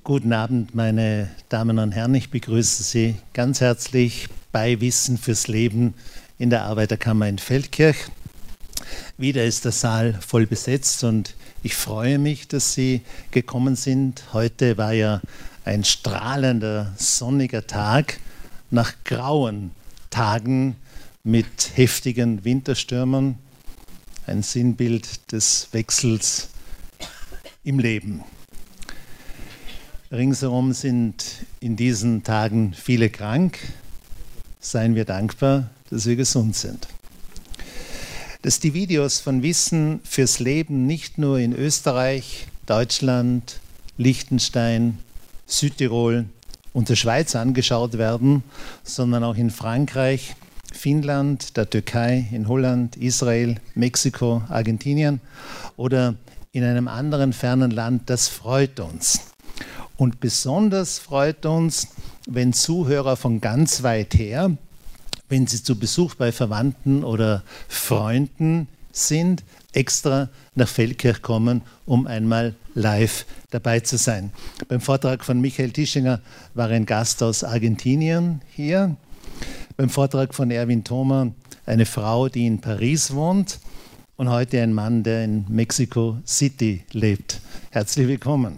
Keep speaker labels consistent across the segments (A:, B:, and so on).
A: Guten Abend, meine Damen und Herren. Ich begrüße Sie ganz herzlich bei Wissen fürs Leben in der Arbeiterkammer in Feldkirch. Wieder ist der Saal voll besetzt und ich freue mich, dass Sie gekommen sind. Heute war ja ein strahlender, sonniger Tag nach grauen Tagen mit heftigen Winterstürmen. Ein Sinnbild des Wechsels im Leben. Ringsherum sind in diesen Tagen viele krank. Seien wir dankbar, dass wir gesund sind. Dass die Videos von Wissen fürs Leben nicht nur in Österreich, Deutschland, Liechtenstein, Südtirol und der Schweiz angeschaut werden, sondern auch in Frankreich, Finnland, der Türkei, in Holland, Israel, Mexiko, Argentinien oder in einem anderen fernen Land, das freut uns. Und besonders freut uns, wenn Zuhörer von ganz weit her, wenn sie zu Besuch bei Verwandten oder Freunden sind, extra nach Feldkirch kommen, um einmal live dabei zu sein. Beim Vortrag von Michael Tischinger war ein Gast aus Argentinien hier. Beim Vortrag von Erwin Thoma eine Frau, die in Paris wohnt. Und heute ein Mann, der in Mexico City lebt. Herzlich willkommen.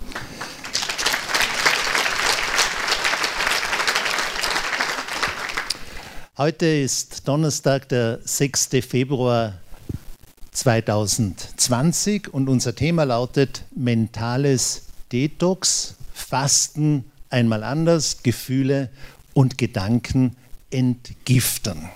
A: Heute ist Donnerstag, der 6. Februar 2020 und unser Thema lautet mentales Detox, Fasten, einmal anders, Gefühle und Gedanken entgiften.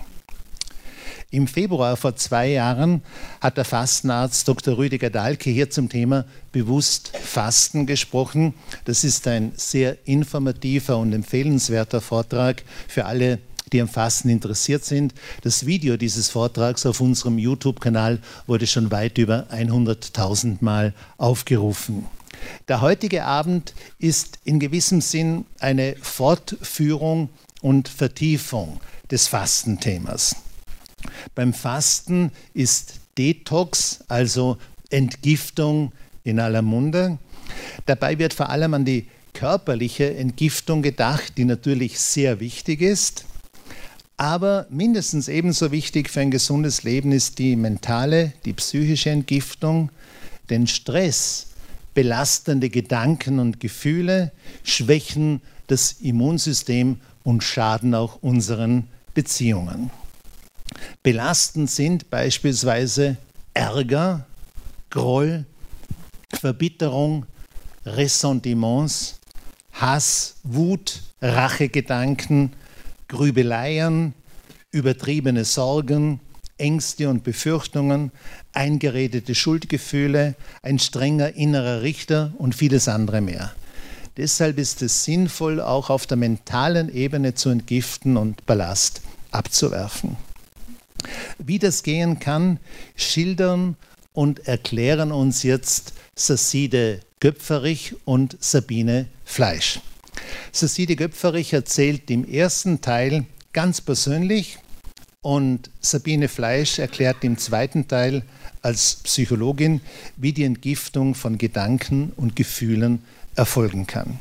A: Im Februar vor 2 Jahren hat der Fastenarzt Dr. Rüdiger Dahlke hier zum Thema bewusst Fasten gesprochen. Das ist ein sehr informativer und empfehlenswerter Vortrag für alle, die am Fasten interessiert sind. Das Video dieses Vortrags auf unserem YouTube-Kanal wurde schon weit über 100.000 Mal aufgerufen. Der heutige Abend ist in gewissem Sinn eine Fortführung und Vertiefung des Fastenthemas. Beim Fasten ist Detox, also Entgiftung, in aller Munde. Dabei wird vor allem an die körperliche Entgiftung gedacht, die natürlich sehr wichtig ist. Aber mindestens ebenso wichtig für ein gesundes Leben ist die mentale, die psychische Entgiftung. Denn Stress, belastende Gedanken und Gefühle schwächen das Immunsystem und schaden auch unseren Beziehungen. Belastend sind beispielsweise Ärger, Groll, Verbitterung, Ressentiments, Hass, Wut, Rachegedanken, Grübeleien, übertriebene Sorgen, Ängste und Befürchtungen, eingeredete Schuldgefühle, ein strenger innerer Richter und vieles andere mehr. Deshalb ist es sinnvoll, auch auf der mentalen Ebene zu entgiften und Ballast abzuwerfen. Wie das gehen kann, schildern und erklären uns jetzt Sasside Göpferich und Sabine Fleisch. Sasside Göpferich erzählt im ersten Teil ganz persönlich und Sabine Fleisch erklärt im zweiten Teil als Psychologin, wie die Entgiftung von Gedanken und Gefühlen erfolgen kann.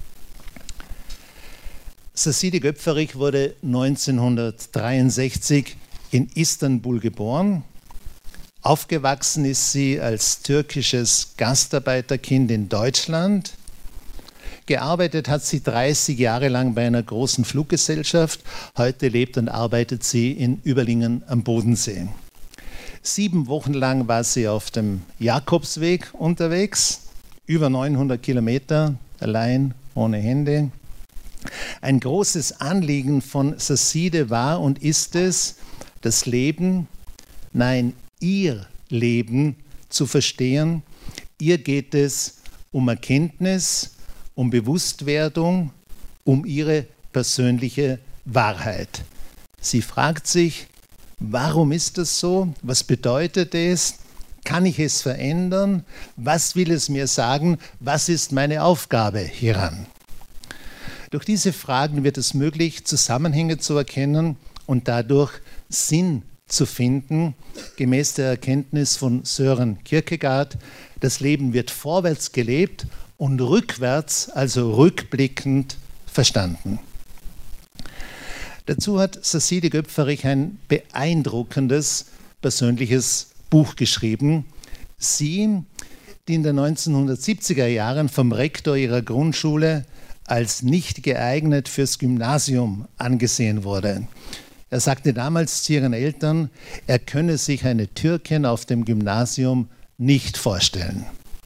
A: Sasside Göpferich wurde 1963 in Istanbul geboren. Aufgewachsen ist sie als türkisches Gastarbeiterkind in Deutschland. Gearbeitet hat sie 30 Jahre lang bei einer großen Fluggesellschaft. Heute lebt und arbeitet sie in Überlingen am Bodensee. 7 Wochen lang war sie auf dem Jakobsweg unterwegs. Über 900 Kilometer, allein, ohne Hände. Ein großes Anliegen von Sasside war und ist es, das Leben, nein, ihr Leben zu verstehen. Ihr geht es um Erkenntnis, um Bewusstwerdung, um ihre persönliche Wahrheit. Sie fragt sich, warum ist das so? Was bedeutet es? Kann ich es verändern? Was will es mir sagen? Was ist meine Aufgabe hieran? Durch diese Fragen wird es möglich, Zusammenhänge zu erkennen und dadurch Sinn zu finden, gemäß der Erkenntnis von Søren Kierkegaard, das Leben wird vorwärts gelebt und rückwärts, also rückblickend, verstanden. Dazu hat Cécile Göpferich ein beeindruckendes persönliches Buch geschrieben. Sie, die in den 1970er Jahren vom Rektor ihrer Grundschule als nicht geeignet fürs Gymnasium angesehen wurde. Er sagte damals zu ihren Eltern, er könne sich eine Türkin auf dem Gymnasium nicht vorstellen.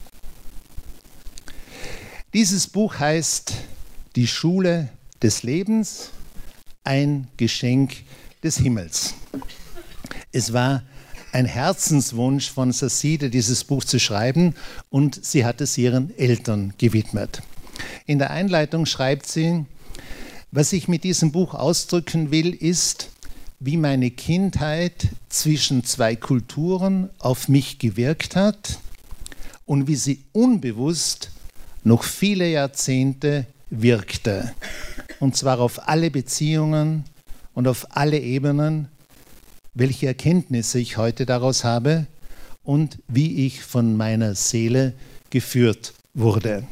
A: Dieses Buch heißt Die Schule des Lebens, ein Geschenk des Himmels. Es war ein Herzenswunsch von Cécile, dieses Buch zu schreiben, und sie hat es ihren Eltern gewidmet. In der Einleitung schreibt sie, was ich mit diesem Buch ausdrücken will, ist, wie meine Kindheit zwischen zwei Kulturen auf mich gewirkt hat und wie sie unbewusst noch viele Jahrzehnte wirkte. Und zwar auf alle Beziehungen und auf alle Ebenen, welche Erkenntnisse ich heute daraus habe und wie ich von meiner Seele geführt wurde.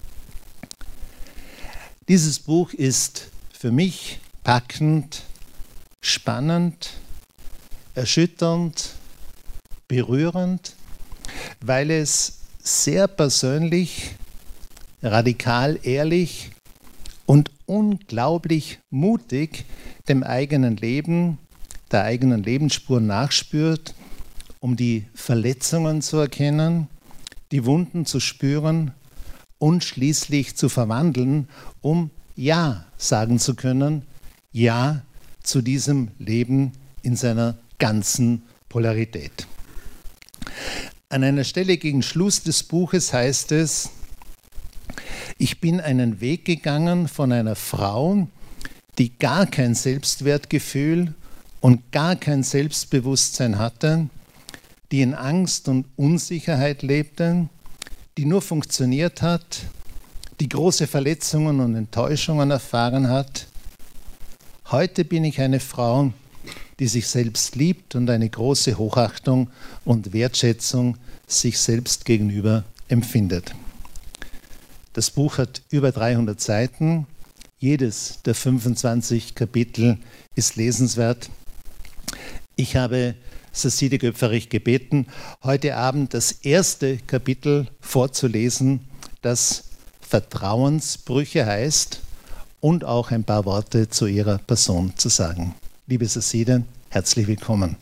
A: Dieses Buch ist für mich packend, spannend, erschütternd, berührend, weil es sehr persönlich, radikal ehrlich und unglaublich mutig dem eigenen Leben, der eigenen Lebensspur nachspürt, um die Verletzungen zu erkennen, die Wunden zu spüren und schließlich zu verwandeln, um Ja sagen zu können, Ja zu diesem Leben in seiner ganzen Polarität. An einer Stelle gegen Schluss des Buches heißt es, ich bin einen Weg gegangen von einer Frau, die gar kein Selbstwertgefühl und gar kein Selbstbewusstsein hatte, die in Angst und Unsicherheit lebte, die nur funktioniert hat, die große Verletzungen und Enttäuschungen erfahren hat. Heute bin ich eine Frau, die sich selbst liebt und eine große Hochachtung und Wertschätzung sich selbst gegenüber empfindet. Das Buch hat über 300 Seiten. Jedes der 25 Kapitel ist lesenswert. Ich habe Cécile Göpferich gebeten, heute Abend das erste Kapitel vorzulesen, das Vertrauensbrüche heißt, und auch ein paar Worte zu ihrer Person zu sagen. Liebe Cécile, herzlich willkommen.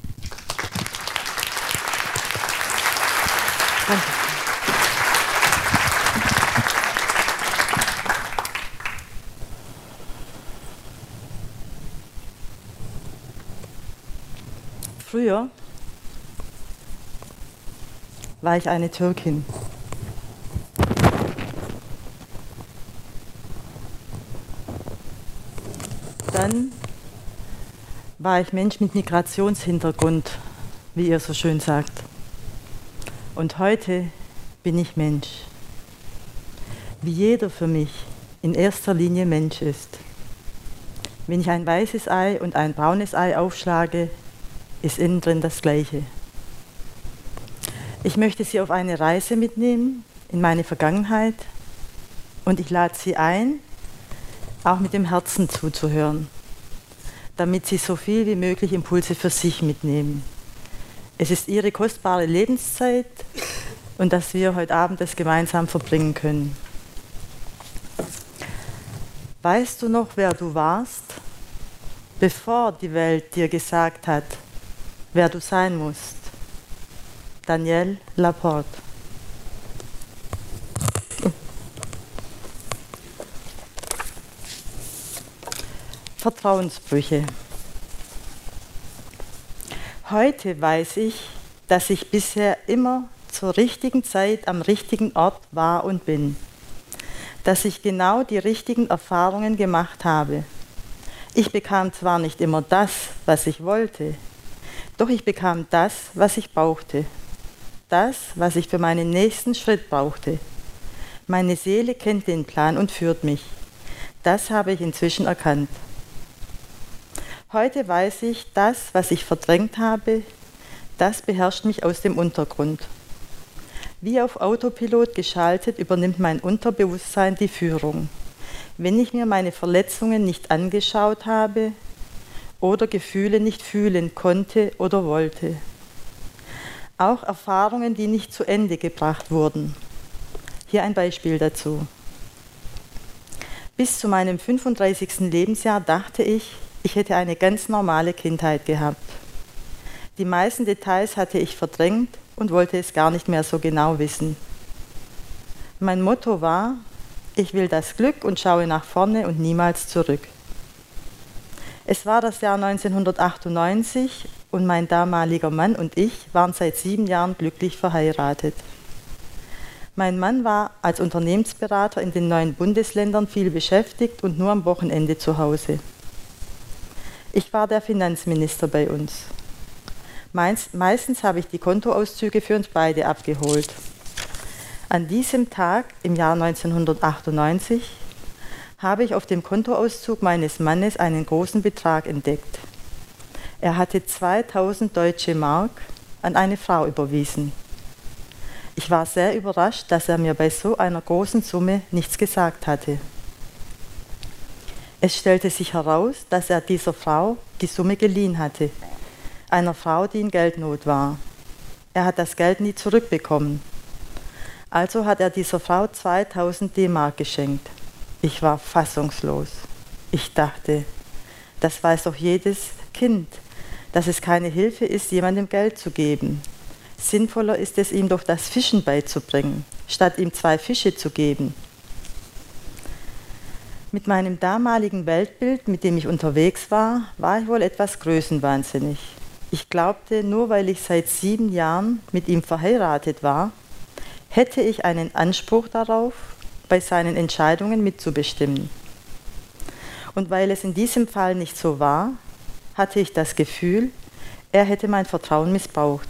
B: Danke. Früher war ich eine Türkin. Dann war ich Mensch mit Migrationshintergrund, wie ihr so schön sagt. Und heute bin ich Mensch. Wie jeder für mich in erster Linie Mensch ist. Wenn ich ein weißes Ei und ein braunes Ei aufschlage, ist innen drin das Gleiche. Ich möchte Sie auf eine Reise mitnehmen in meine Vergangenheit und ich lade Sie ein, auch mit dem Herzen zuzuhören, damit Sie so viel wie möglich Impulse für sich mitnehmen. Es ist Ihre kostbare Lebenszeit und dass wir heute Abend das gemeinsam verbringen können. Weißt du noch, wer du warst, bevor die Welt dir gesagt hat, wer du sein musst? Danielle Laporte. Vertrauensbrüche. Heute weiß ich, dass ich bisher immer zur richtigen Zeit am richtigen Ort war und bin. Dass ich genau die richtigen Erfahrungen gemacht habe. Ich bekam zwar nicht immer das, was ich wollte, doch ich bekam das, was ich brauchte. Das, was ich für meinen nächsten Schritt brauchte. Meine Seele kennt den Plan und führt mich. Das habe ich inzwischen erkannt. Heute weiß ich, das, was ich verdrängt habe, das beherrscht mich aus dem Untergrund. Wie auf Autopilot geschaltet übernimmt mein Unterbewusstsein die Führung, wenn ich mir meine Verletzungen nicht angeschaut habe oder Gefühle nicht fühlen konnte oder wollte. Auch Erfahrungen, die nicht zu Ende gebracht wurden. Hier ein Beispiel dazu. Bis zu meinem 35. Lebensjahr dachte ich, ich hätte eine ganz normale Kindheit gehabt. Die meisten Details hatte ich verdrängt und wollte es gar nicht mehr so genau wissen. Mein Motto war, ich will das Glück und schaue nach vorne und niemals zurück. Es war das Jahr 1998 und mein damaliger Mann und ich waren seit 7 Jahren glücklich verheiratet. Mein Mann war als Unternehmensberater in den 9 Bundesländern viel beschäftigt und nur am Wochenende zu Hause. Ich war der Finanzminister bei uns. Meistens habe ich die Kontoauszüge für uns beide abgeholt. An diesem Tag im Jahr 1998 habe ich auf dem Kontoauszug meines Mannes einen großen Betrag entdeckt. Er hatte 2000 deutsche Mark an eine Frau überwiesen. Ich war sehr überrascht, dass er mir bei so einer großen Summe nichts gesagt hatte. Es stellte sich heraus, dass er dieser Frau die Summe geliehen hatte, einer Frau, die in Geldnot war. Er hat das Geld nie zurückbekommen. Also hat er dieser Frau 2000 D-Mark geschenkt. Ich war fassungslos. Ich dachte, das weiß doch jedes Kind, dass es keine Hilfe ist, jemandem Geld zu geben. Sinnvoller ist es, ihm doch das Fischen beizubringen, statt ihm 2 Fische zu geben. Mit meinem damaligen Weltbild, mit dem ich unterwegs war, war ich wohl etwas größenwahnsinnig. Ich glaubte, nur weil ich seit 7 Jahren mit ihm verheiratet war, hätte ich einen Anspruch darauf, bei seinen Entscheidungen mitzubestimmen. Und weil es in diesem Fall nicht so war, hatte ich das Gefühl, er hätte mein Vertrauen missbraucht.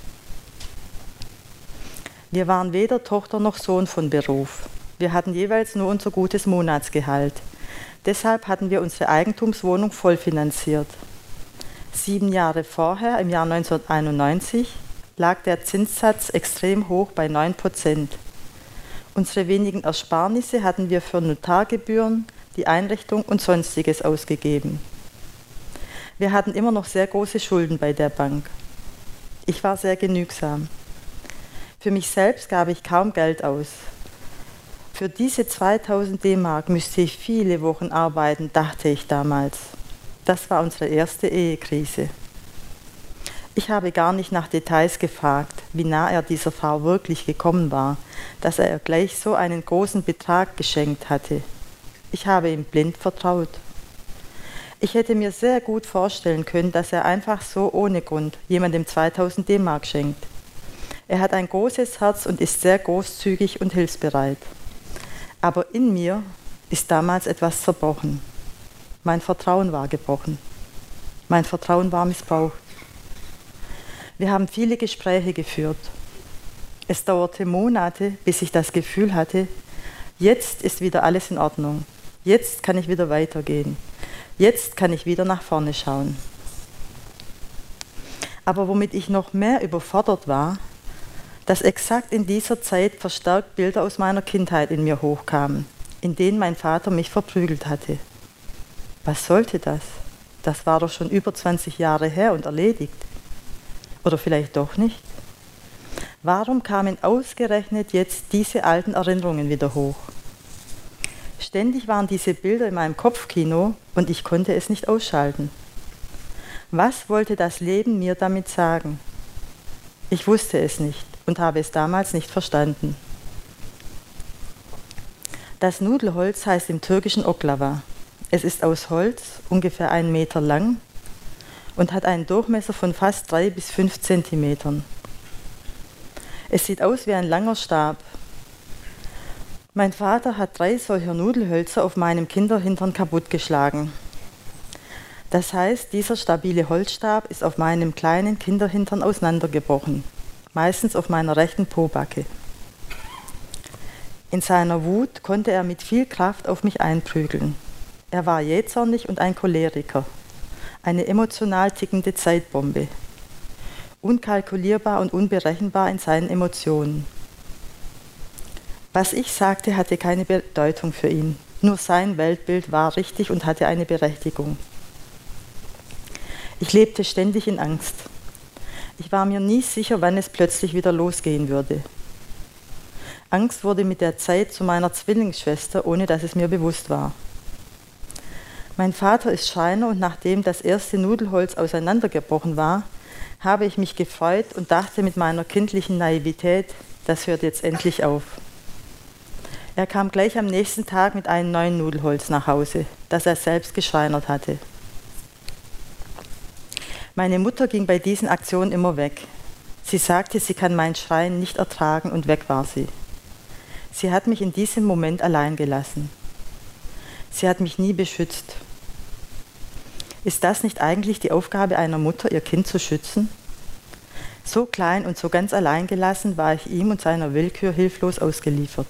B: Wir waren weder Tochter noch Sohn von Beruf. Wir hatten jeweils nur unser gutes Monatsgehalt. Deshalb hatten wir unsere Eigentumswohnung vollfinanziert. 7 Jahre vorher, im Jahr 1991, lag der Zinssatz extrem hoch bei 9%. Unsere wenigen Ersparnisse hatten wir für Notargebühren, die Einrichtung und Sonstiges ausgegeben. Wir hatten immer noch sehr große Schulden bei der Bank. Ich war sehr genügsam. Für mich selbst gab ich kaum Geld aus. Für diese 2000 D-Mark müsste ich viele Wochen arbeiten, dachte ich damals. Das war unsere erste Ehekrise. Ich habe gar nicht nach Details gefragt, wie nah er dieser Frau wirklich gekommen war, dass er ihr gleich so einen großen Betrag geschenkt hatte. Ich habe ihm blind vertraut. Ich hätte mir sehr gut vorstellen können, dass er einfach so ohne Grund jemandem 2000 D-Mark schenkt. Er hat ein großes Herz und ist sehr großzügig und hilfsbereit. Aber in mir ist damals etwas zerbrochen. Mein Vertrauen war gebrochen. Mein Vertrauen war missbraucht. Wir haben viele Gespräche geführt. Es dauerte Monate, bis ich das Gefühl hatte, jetzt ist wieder alles in Ordnung. Jetzt kann ich wieder weitergehen. Jetzt kann ich wieder nach vorne schauen. Aber womit ich noch mehr überfordert war, dass exakt in dieser Zeit verstärkt Bilder aus meiner Kindheit in mir hochkamen, in denen mein Vater mich verprügelt hatte. Was sollte das? Das war doch schon über 20 Jahre her und erledigt. Oder vielleicht doch nicht? Warum kamen ausgerechnet jetzt diese alten Erinnerungen wieder hoch? Ständig waren diese Bilder in meinem Kopfkino und ich konnte es nicht ausschalten. Was wollte das Leben mir damit sagen? Ich wusste es nicht und habe es damals nicht verstanden. Das Nudelholz heißt im Türkischen Oklava. Es ist aus Holz, ungefähr 1 Meter lang und hat einen Durchmesser von fast 3 bis 5 Zentimetern. Es sieht aus wie ein langer Stab. Mein Vater hat 3 solcher Nudelhölzer auf meinem Kinderhintern kaputtgeschlagen. Das heißt, dieser stabile Holzstab ist auf meinem kleinen Kinderhintern auseinandergebrochen, meistens auf meiner rechten Pobacke. In seiner Wut konnte er mit viel Kraft auf mich einprügeln. Er war jähzornig und ein Choleriker. eine emotional tickende Zeitbombe, unkalkulierbar und unberechenbar in seinen Emotionen. Was ich sagte, hatte keine Bedeutung für ihn, nur sein Weltbild war richtig und hatte eine Berechtigung. Ich lebte ständig in Angst. Ich war mir nie sicher, wann es plötzlich wieder losgehen würde. Angst wurde mit der Zeit zu meiner Zwillingsschwester, ohne dass es mir bewusst war. Mein Vater ist Schreiner und nachdem das erste Nudelholz auseinandergebrochen war, habe ich mich gefreut und dachte mit meiner kindlichen Naivität, das hört jetzt endlich auf. Er kam gleich am nächsten Tag mit einem neuen Nudelholz nach Hause, das er selbst geschreinert hatte. Meine Mutter ging bei diesen Aktionen immer weg. Sie sagte, sie kann mein Schreien nicht ertragen und weg war sie. Sie hat mich in diesem Moment allein gelassen. Sie hat mich nie beschützt. Ist das nicht eigentlich die Aufgabe einer Mutter, ihr Kind zu schützen? So klein und so ganz allein gelassen war ich ihm und seiner Willkür hilflos ausgeliefert.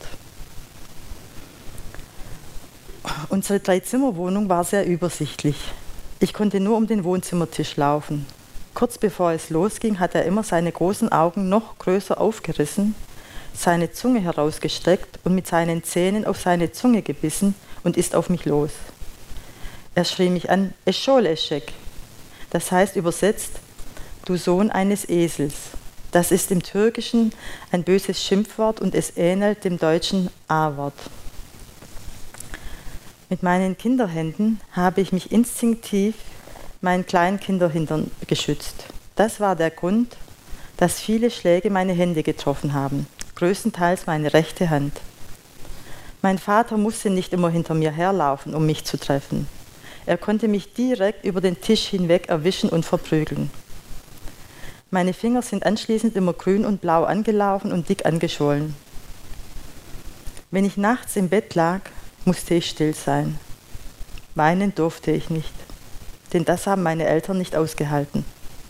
B: Unsere 3-Zimmer-Wohnung war sehr übersichtlich. Ich konnte nur um den Wohnzimmertisch laufen. Kurz bevor es losging, hat er immer seine großen Augen noch größer aufgerissen, seine Zunge herausgestreckt und mit seinen Zähnen auf seine Zunge gebissen und ist auf mich los. Er schrie mich an, Eschol Eschek. Das heißt übersetzt, du Sohn eines Esels. Das ist im Türkischen ein böses Schimpfwort und es ähnelt dem deutschen A-Wort. Mit meinen Kinderhänden habe ich mich instinktiv meinen kleinen Kinderhintern geschützt. Das war der Grund, dass viele Schläge meine Hände getroffen haben, größtenteils meine rechte Hand. Mein Vater musste nicht immer hinter mir herlaufen, um mich zu treffen. Er konnte mich direkt über den Tisch hinweg erwischen und verprügeln. Meine Finger sind anschließend immer grün und blau angelaufen und dick angeschwollen. Wenn ich nachts im Bett lag, musste ich still sein. Weinen durfte ich nicht, denn das haben meine Eltern nicht ausgehalten.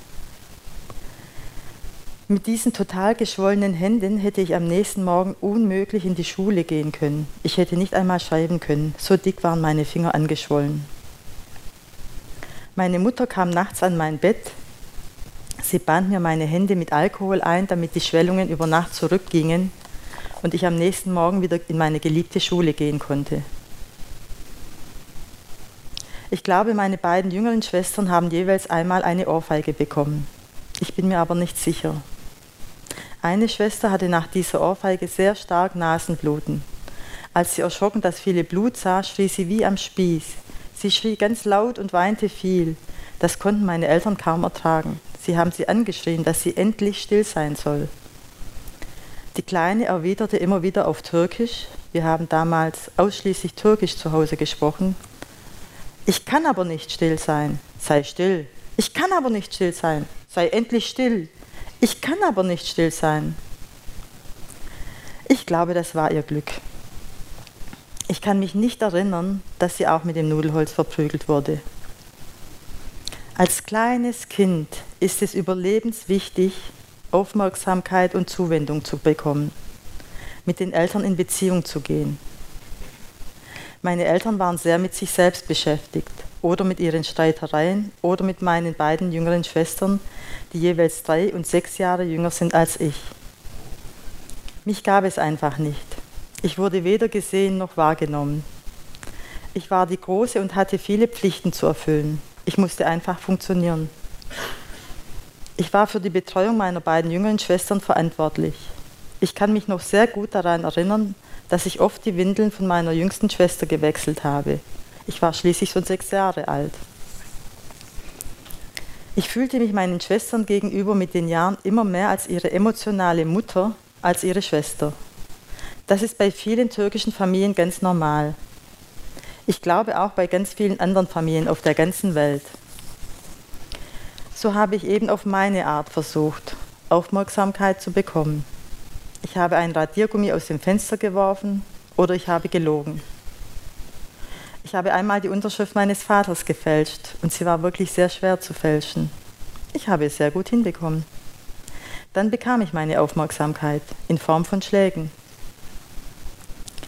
B: Mit diesen total geschwollenen Händen hätte ich am nächsten Morgen unmöglich in die Schule gehen können. Ich hätte nicht einmal schreiben können, so dick waren meine Finger angeschwollen. Meine Mutter kam nachts an mein Bett. Sie band mir meine Hände mit Alkohol ein, damit die Schwellungen über Nacht zurückgingen und ich am nächsten Morgen wieder in meine geliebte Schule gehen konnte. Ich glaube, meine beiden jüngeren Schwestern haben jeweils einmal eine Ohrfeige bekommen. Ich bin mir aber nicht sicher. Eine Schwester hatte nach dieser Ohrfeige sehr stark Nasenbluten. Als sie erschrocken das viele Blut sah, schrie sie wie am Spieß. Sie schrie ganz laut und weinte viel. Das konnten meine Eltern kaum ertragen. Sie haben sie angeschrien, dass sie endlich still sein soll. Die Kleine erwiderte immer wieder auf Türkisch. Wir haben damals ausschließlich Türkisch zu Hause gesprochen. Ich kann aber nicht still sein. Sei still. Ich kann aber nicht still sein. Sei endlich still. Ich kann aber nicht still sein. Ich glaube, das war ihr Glück. Ich kann mich nicht erinnern, dass sie auch mit dem Nudelholz verprügelt wurde. Als kleines Kind ist es überlebenswichtig, Aufmerksamkeit und Zuwendung zu bekommen, mit den Eltern in Beziehung zu gehen. Meine Eltern waren sehr mit sich selbst beschäftigt oder mit ihren Streitereien oder mit meinen beiden jüngeren Schwestern, die jeweils 3 und 6 Jahre jünger sind als ich. Mich gab es einfach nicht. Ich wurde weder gesehen noch wahrgenommen. Ich war die Große und hatte viele Pflichten zu erfüllen. Ich musste einfach funktionieren. Ich war für die Betreuung meiner beiden jüngeren Schwestern verantwortlich. Ich kann mich noch sehr gut daran erinnern, dass ich oft die Windeln von meiner jüngsten Schwester gewechselt habe. Ich war schließlich schon 6 Jahre alt. Ich fühlte mich meinen Schwestern gegenüber mit den Jahren immer mehr als ihre emotionale Mutter als ihre Schwester. Das ist bei vielen türkischen Familien ganz normal. Ich glaube auch bei ganz vielen anderen Familien auf der ganzen Welt. So habe ich eben auf meine Art versucht, Aufmerksamkeit zu bekommen. Ich habe ein Radiergummi aus dem Fenster geworfen oder ich habe gelogen. Ich habe einmal die Unterschrift meines Vaters gefälscht und sie war wirklich sehr schwer zu fälschen. Ich habe es sehr gut hinbekommen. Dann bekam ich meine Aufmerksamkeit in Form von Schlägen.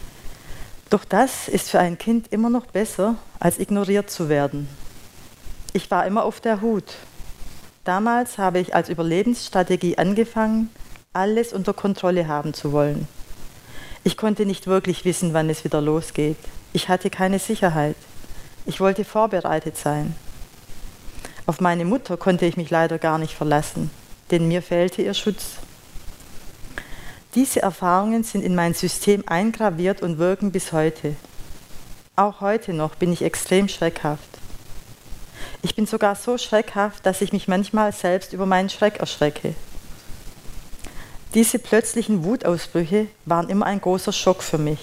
B: Doch das ist für ein Kind immer noch besser, als ignoriert zu werden. Ich war immer auf der Hut. Damals habe ich als Überlebensstrategie angefangen, alles unter Kontrolle haben zu wollen. Ich konnte nicht wirklich wissen, wann es wieder losgeht. Ich hatte keine Sicherheit. Ich wollte vorbereitet sein. Auf meine Mutter konnte ich mich leider gar nicht verlassen, denn mir fehlte ihr Schutz. Diese Erfahrungen sind in mein System eingraviert und wirken bis heute. Auch heute noch bin ich extrem schreckhaft. Ich bin sogar so schreckhaft, dass ich mich manchmal selbst über meinen Schreck erschrecke. Diese plötzlichen Wutausbrüche waren immer ein großer Schock für mich.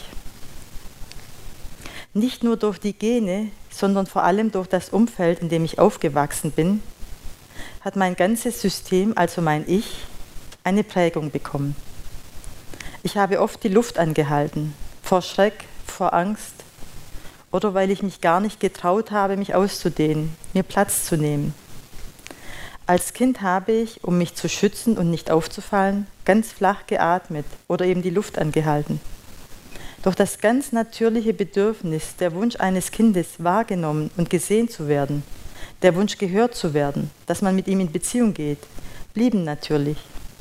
B: Nicht nur durch die Gene, sondern vor allem durch das Umfeld, in dem ich aufgewachsen bin, hat mein ganzes System, also mein Ich, eine Prägung bekommen. Ich habe oft die Luft angehalten, vor Schreck, vor Angst oder weil ich mich gar nicht getraut habe, mich auszudehnen, mir Platz zu nehmen. Als Kind habe ich, um mich zu schützen und nicht aufzufallen, ganz flach geatmet oder eben die Luft angehalten. Doch das ganz natürliche Bedürfnis, der Wunsch eines Kindes wahrgenommen und gesehen zu werden, der Wunsch gehört zu werden, dass man mit ihm in Beziehung geht, blieben natürlich.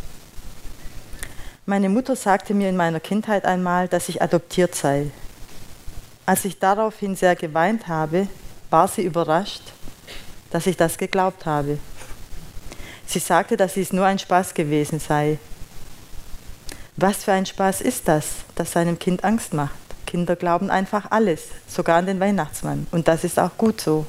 B: Meine Mutter sagte mir in meiner Kindheit einmal, dass ich adoptiert sei. Als ich daraufhin sehr geweint habe, war sie überrascht, dass ich das geglaubt habe. Sie sagte, dass es nur ein Spaß gewesen sei. Was für ein Spaß ist das, das seinem Kind Angst macht? Kinder glauben einfach alles, sogar an den Weihnachtsmann. Und das ist auch gut so.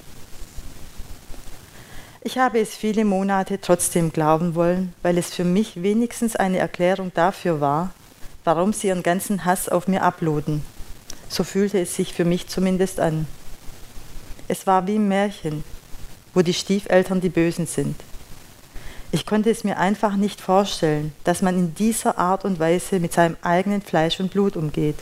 B: Ich habe es viele Monate trotzdem glauben wollen, weil es für mich wenigstens eine Erklärung dafür war, warum sie ihren ganzen Hass auf mir abluden. So fühlte es sich für mich zumindest an. Es war wie im Märchen, wo die Stiefeltern die Bösen sind. Ich konnte es mir einfach nicht vorstellen, dass man in dieser Art und Weise mit seinem eigenen Fleisch und Blut umgeht.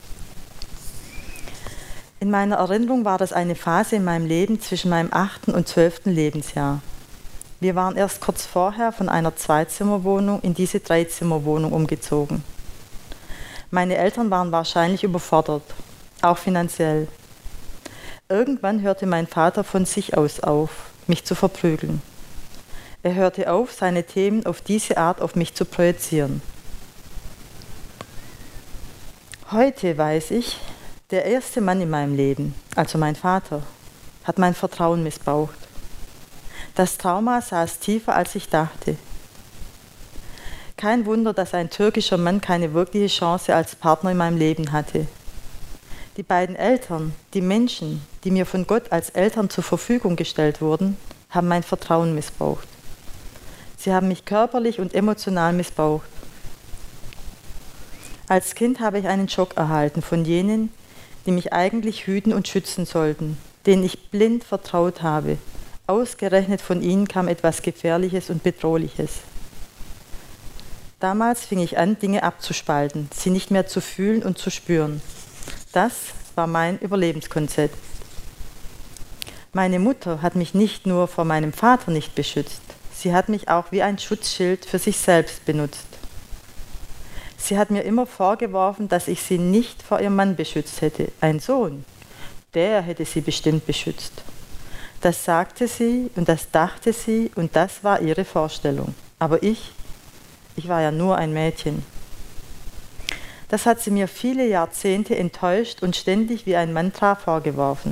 B: In meiner Erinnerung war das eine Phase in meinem Leben zwischen meinem 8. und 12. Lebensjahr. Wir waren erst kurz vorher von einer Zweizimmerwohnung in diese Dreizimmerwohnung umgezogen. Meine Eltern waren wahrscheinlich überfordert, auch finanziell. Irgendwann hörte mein Vater von sich aus auf, mich zu verprügeln. Er hörte auf, seine Themen auf diese Art auf mich zu projizieren. Heute weiß ich, der erste Mann in meinem Leben, also mein Vater, hat mein Vertrauen missbraucht. Das Trauma saß tiefer, als ich dachte. Kein Wunder, dass ein türkischer Mann keine wirkliche Chance als Partner in meinem Leben hatte. Die beiden Eltern, die Menschen, die mir von Gott als Eltern zur Verfügung gestellt wurden, haben mein Vertrauen missbraucht. Sie haben mich körperlich und emotional missbraucht. Als Kind habe ich einen Schock erhalten von jenen, die mich eigentlich hüten und schützen sollten, denen ich blind vertraut habe. Ausgerechnet von ihnen kam etwas Gefährliches und Bedrohliches. Damals fing ich an, Dinge abzuspalten, sie nicht mehr zu fühlen und zu spüren. Das war mein Überlebenskonzept. Meine Mutter hat mich nicht nur vor meinem Vater nicht beschützt, sie hat mich auch wie ein Schutzschild für sich selbst benutzt. Sie hat mir immer vorgeworfen, dass ich sie nicht vor ihrem Mann beschützt hätte. Ein Sohn, der hätte sie bestimmt beschützt. Das sagte sie und das dachte sie und das war ihre Vorstellung. Aber ich war ja nur ein Mädchen. Das hat sie mir viele Jahrzehnte enttäuscht und ständig wie ein Mantra vorgeworfen.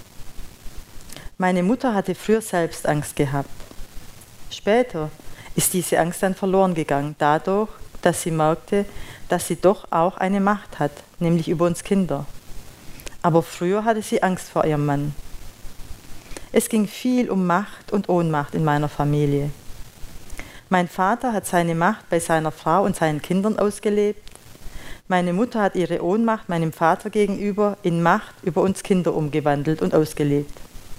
B: Meine Mutter hatte früher selbst Angst gehabt. Später ist diese Angst dann verloren gegangen, dadurch, dass sie merkte, dass sie doch auch eine Macht hat, nämlich über uns Kinder. Aber früher hatte sie Angst vor ihrem Mann. Es ging viel um Macht und Ohnmacht in meiner Familie. Mein Vater hat seine Macht bei seiner Frau und seinen Kindern ausgelebt. Meine Mutter hat ihre Ohnmacht meinem Vater gegenüber in Macht über uns Kinder umgewandelt und ausgelebt.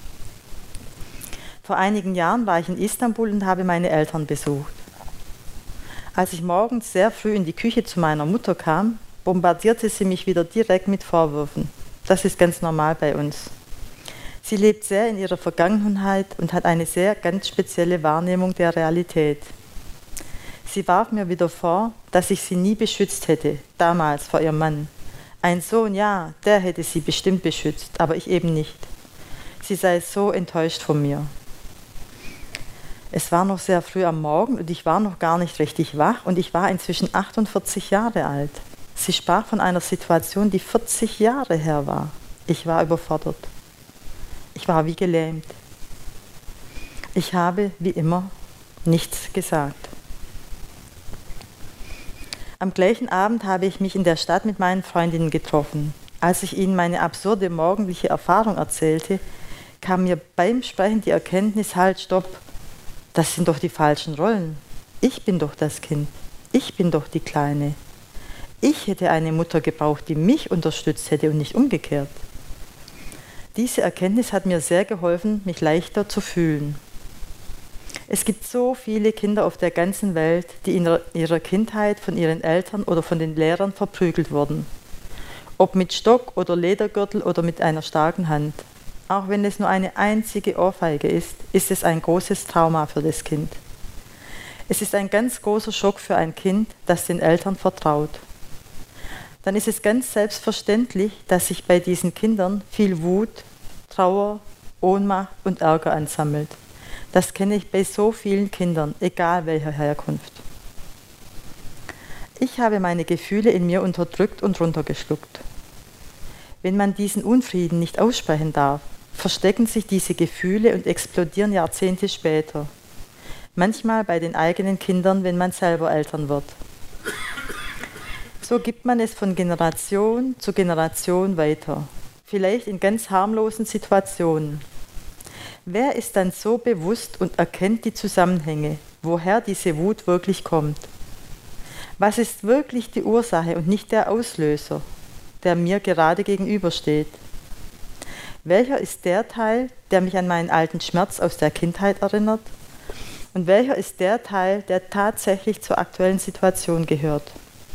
B: Vor einigen Jahren war ich in Istanbul und habe meine Eltern besucht. Als ich morgens sehr früh in die Küche zu meiner Mutter kam, bombardierte sie mich wieder direkt mit Vorwürfen. Das ist ganz normal bei uns. Sie lebt sehr in ihrer Vergangenheit und hat eine sehr ganz spezielle Wahrnehmung der Realität. Sie warf mir wieder vor, dass ich sie nie beschützt hätte, damals vor ihrem Mann. Ein Sohn, ja, der hätte sie bestimmt beschützt, aber ich eben nicht. Sie sei so enttäuscht von mir. Es war noch sehr früh am Morgen und ich war noch gar nicht richtig wach und ich war inzwischen 48 Jahre alt. Sie sprach von einer Situation, die 40 Jahre her war. Ich war überfordert. Ich war wie gelähmt. Ich habe, wie immer, nichts gesagt. Am gleichen Abend habe ich mich in der Stadt mit meinen Freundinnen getroffen. Als ich ihnen meine absurde morgendliche Erfahrung erzählte, kam mir beim Sprechen die Erkenntnis, halt, stopp, das sind doch die falschen Rollen. Ich bin doch das Kind. Ich bin doch die Kleine. Ich hätte eine Mutter gebraucht, die mich unterstützt hätte und nicht umgekehrt. Diese Erkenntnis hat mir sehr geholfen, mich leichter zu fühlen. Es gibt so viele Kinder auf der ganzen Welt, die in ihrer Kindheit von ihren Eltern oder von den Lehrern verprügelt wurden. Ob mit Stock oder Ledergürtel oder mit einer starken Hand. Auch wenn es nur eine einzige Ohrfeige ist, ist es ein großes Trauma für das Kind. Es ist ein ganz großer Schock für ein Kind, das den Eltern vertraut. Dann ist es ganz selbstverständlich, dass sich bei diesen Kindern viel Wut, Trauer, Ohnmacht und Ärger ansammelt. Das kenne ich bei so vielen Kindern, egal welcher Herkunft. Ich habe meine Gefühle in mir unterdrückt und runtergeschluckt. Wenn man diesen Unfrieden nicht aussprechen darf, verstecken sich diese Gefühle und explodieren Jahrzehnte später. Manchmal bei den eigenen Kindern, wenn man selber Eltern wird. So gibt man es von Generation zu Generation weiter, vielleicht in ganz harmlosen Situationen. Wer ist dann so bewusst und erkennt die Zusammenhänge, woher diese Wut wirklich kommt? Was ist wirklich die Ursache und nicht der Auslöser, der mir gerade gegenübersteht? Welcher ist der Teil, der mich an meinen alten Schmerz aus der Kindheit erinnert? Und welcher ist der Teil, der tatsächlich zur aktuellen Situation gehört?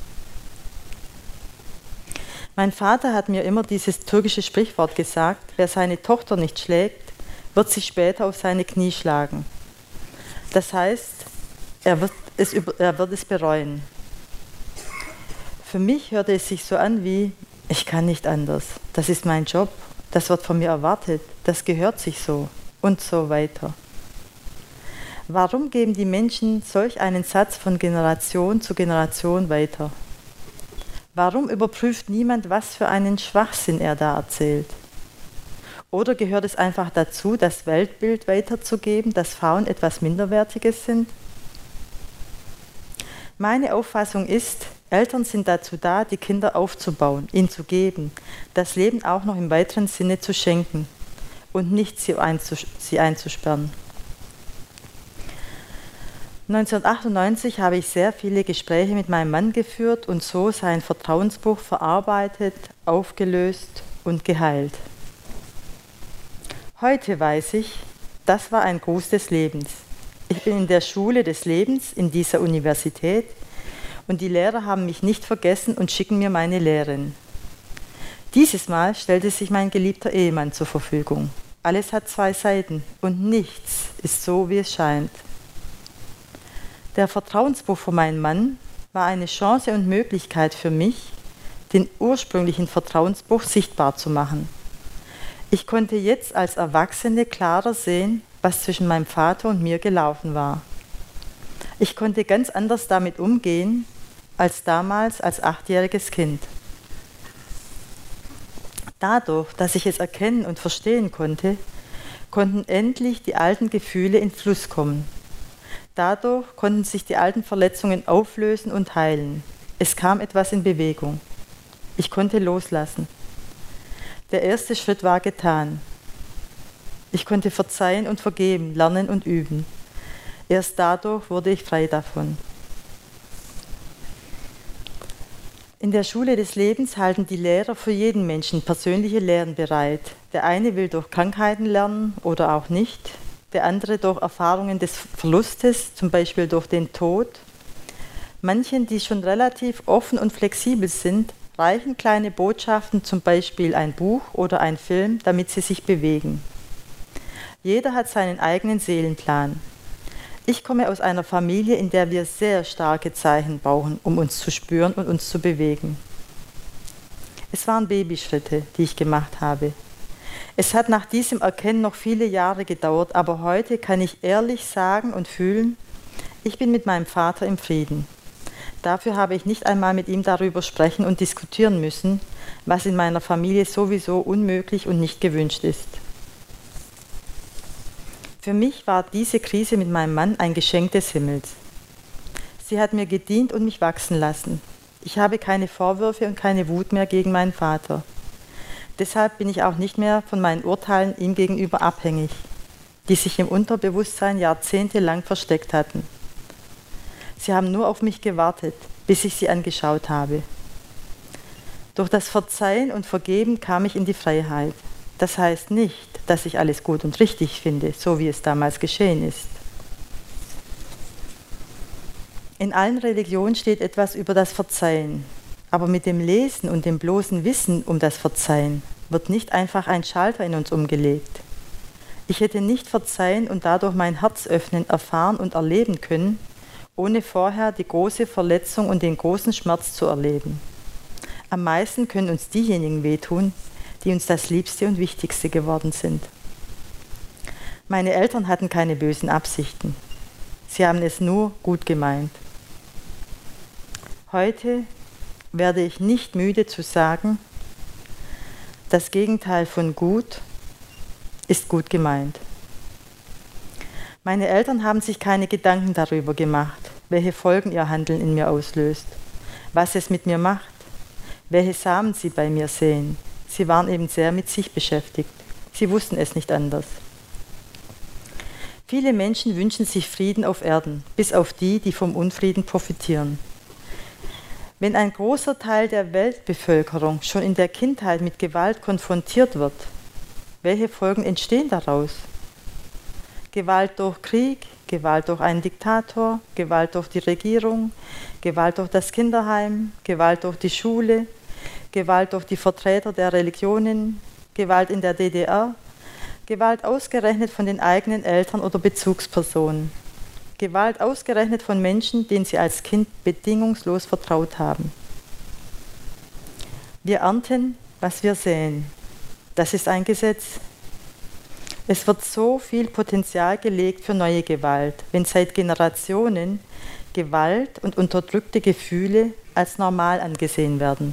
B: Mein Vater hat mir immer dieses türkische Sprichwort gesagt, wer seine Tochter nicht schlägt, wird sich später auf seine Knie schlagen. Das heißt, er wird es bereuen. Für mich hörte es sich so an wie, ich kann nicht anders, das ist mein Job, das wird von mir erwartet, das gehört sich so und so weiter. Warum geben die Menschen solch einen Satz von Generation zu Generation weiter? Warum überprüft niemand, was für einen Schwachsinn er da erzählt? Oder gehört es einfach dazu, das Weltbild weiterzugeben, dass Frauen etwas Minderwertiges sind? Meine Auffassung ist, Eltern sind dazu da, die Kinder aufzubauen, ihnen zu geben, das Leben auch noch im weiteren Sinne zu schenken und nicht sie einzusperren. 1998 habe ich sehr viele Gespräche mit meinem Mann geführt und so sein Vertrauensbruch verarbeitet, aufgelöst und geheilt. Heute weiß ich, das war ein Gruß des Lebens. Ich bin in der Schule des Lebens, in dieser Universität, und die Lehrer haben mich nicht vergessen und schicken mir meine Lehrerin. Dieses Mal stellte sich mein geliebter Ehemann zur Verfügung. Alles hat zwei Seiten und nichts ist so, wie es scheint. Der Vertrauensbruch von meinem Mann war eine Chance und Möglichkeit für mich, den ursprünglichen Vertrauensbruch sichtbar zu machen. Ich konnte jetzt als Erwachsene klarer sehen, was zwischen meinem Vater und mir gelaufen war. Ich konnte ganz anders damit umgehen, als damals als 8-jähriges Kind. Dadurch, dass ich es erkennen und verstehen konnte, konnten endlich die alten Gefühle in Fluss kommen. Dadurch konnten sich die alten Verletzungen auflösen und heilen. Es kam etwas in Bewegung. Ich konnte loslassen. Der erste Schritt war getan. Ich konnte verzeihen und vergeben, lernen und üben. Erst dadurch wurde ich frei davon. In der Schule des Lebens halten die Lehrer für jeden Menschen persönliche Lehren bereit. Der eine will durch Krankheiten lernen oder auch nicht. Der andere durch Erfahrungen des Verlustes, zum Beispiel durch den Tod. Manchen, die schon relativ offen und flexibel sind, reichen kleine Botschaften, zum Beispiel ein Buch oder ein Film, damit sie sich bewegen. Jeder hat seinen eigenen Seelenplan. Ich komme aus einer Familie, in der wir sehr starke Zeichen brauchen, um uns zu spüren und uns zu bewegen. Es waren Babyschritte, die ich gemacht habe. Es hat nach diesem Erkennen noch viele Jahre gedauert, aber heute kann ich ehrlich sagen und fühlen, ich bin mit meinem Vater im Frieden. Dafür habe ich nicht einmal mit ihm darüber sprechen und diskutieren müssen, was in meiner Familie sowieso unmöglich und nicht gewünscht ist. Für mich war diese Krise mit meinem Mann ein Geschenk des Himmels. Sie hat mir gedient und mich wachsen lassen. Ich habe keine Vorwürfe und keine Wut mehr gegen meinen Vater. Deshalb bin ich auch nicht mehr von meinen Urteilen ihm gegenüber abhängig, die sich im Unterbewusstsein jahrzehntelang versteckt hatten. Sie haben nur auf mich gewartet, bis ich sie angeschaut habe. Durch das Verzeihen und Vergeben kam ich in die Freiheit. Das heißt nicht, dass ich alles gut und richtig finde, so wie es damals geschehen ist. In allen Religionen steht etwas über das Verzeihen. Aber mit dem Lesen und dem bloßen Wissen um das Verzeihen wird nicht einfach ein Schalter in uns umgelegt. Ich hätte nicht verzeihen und dadurch mein Herz öffnen, erfahren und erleben können, ohne vorher die große Verletzung und den großen Schmerz zu erleben. Am meisten können uns diejenigen wehtun, die uns das Liebste und Wichtigste geworden sind. Meine Eltern hatten keine bösen Absichten. Sie haben es nur gut gemeint. Heute werde ich nicht müde zu sagen, das Gegenteil von gut ist gut gemeint. Meine Eltern haben sich keine Gedanken darüber gemacht, welche Folgen ihr Handeln in mir auslöst, was es mit mir macht, welche Samen sie bei mir säen. Sie waren eben sehr mit sich beschäftigt. Sie wussten es nicht anders. Viele Menschen wünschen sich Frieden auf Erden, bis auf die, die vom Unfrieden profitieren. Wenn ein großer Teil der Weltbevölkerung schon in der Kindheit mit Gewalt konfrontiert wird, welche Folgen entstehen daraus? Gewalt durch Krieg, Gewalt durch einen Diktator, Gewalt durch die Regierung, Gewalt durch das Kinderheim, Gewalt durch die Schule, Gewalt durch die Vertreter der Religionen, Gewalt in der DDR, Gewalt ausgerechnet von den eigenen Eltern oder Bezugspersonen. Gewalt ausgerechnet von Menschen, denen sie als Kind bedingungslos vertraut haben. Wir ernten, was wir säen. Das ist ein Gesetz. Es wird so viel Potenzial gelegt für neue Gewalt, wenn seit Generationen Gewalt und unterdrückte Gefühle als normal angesehen werden.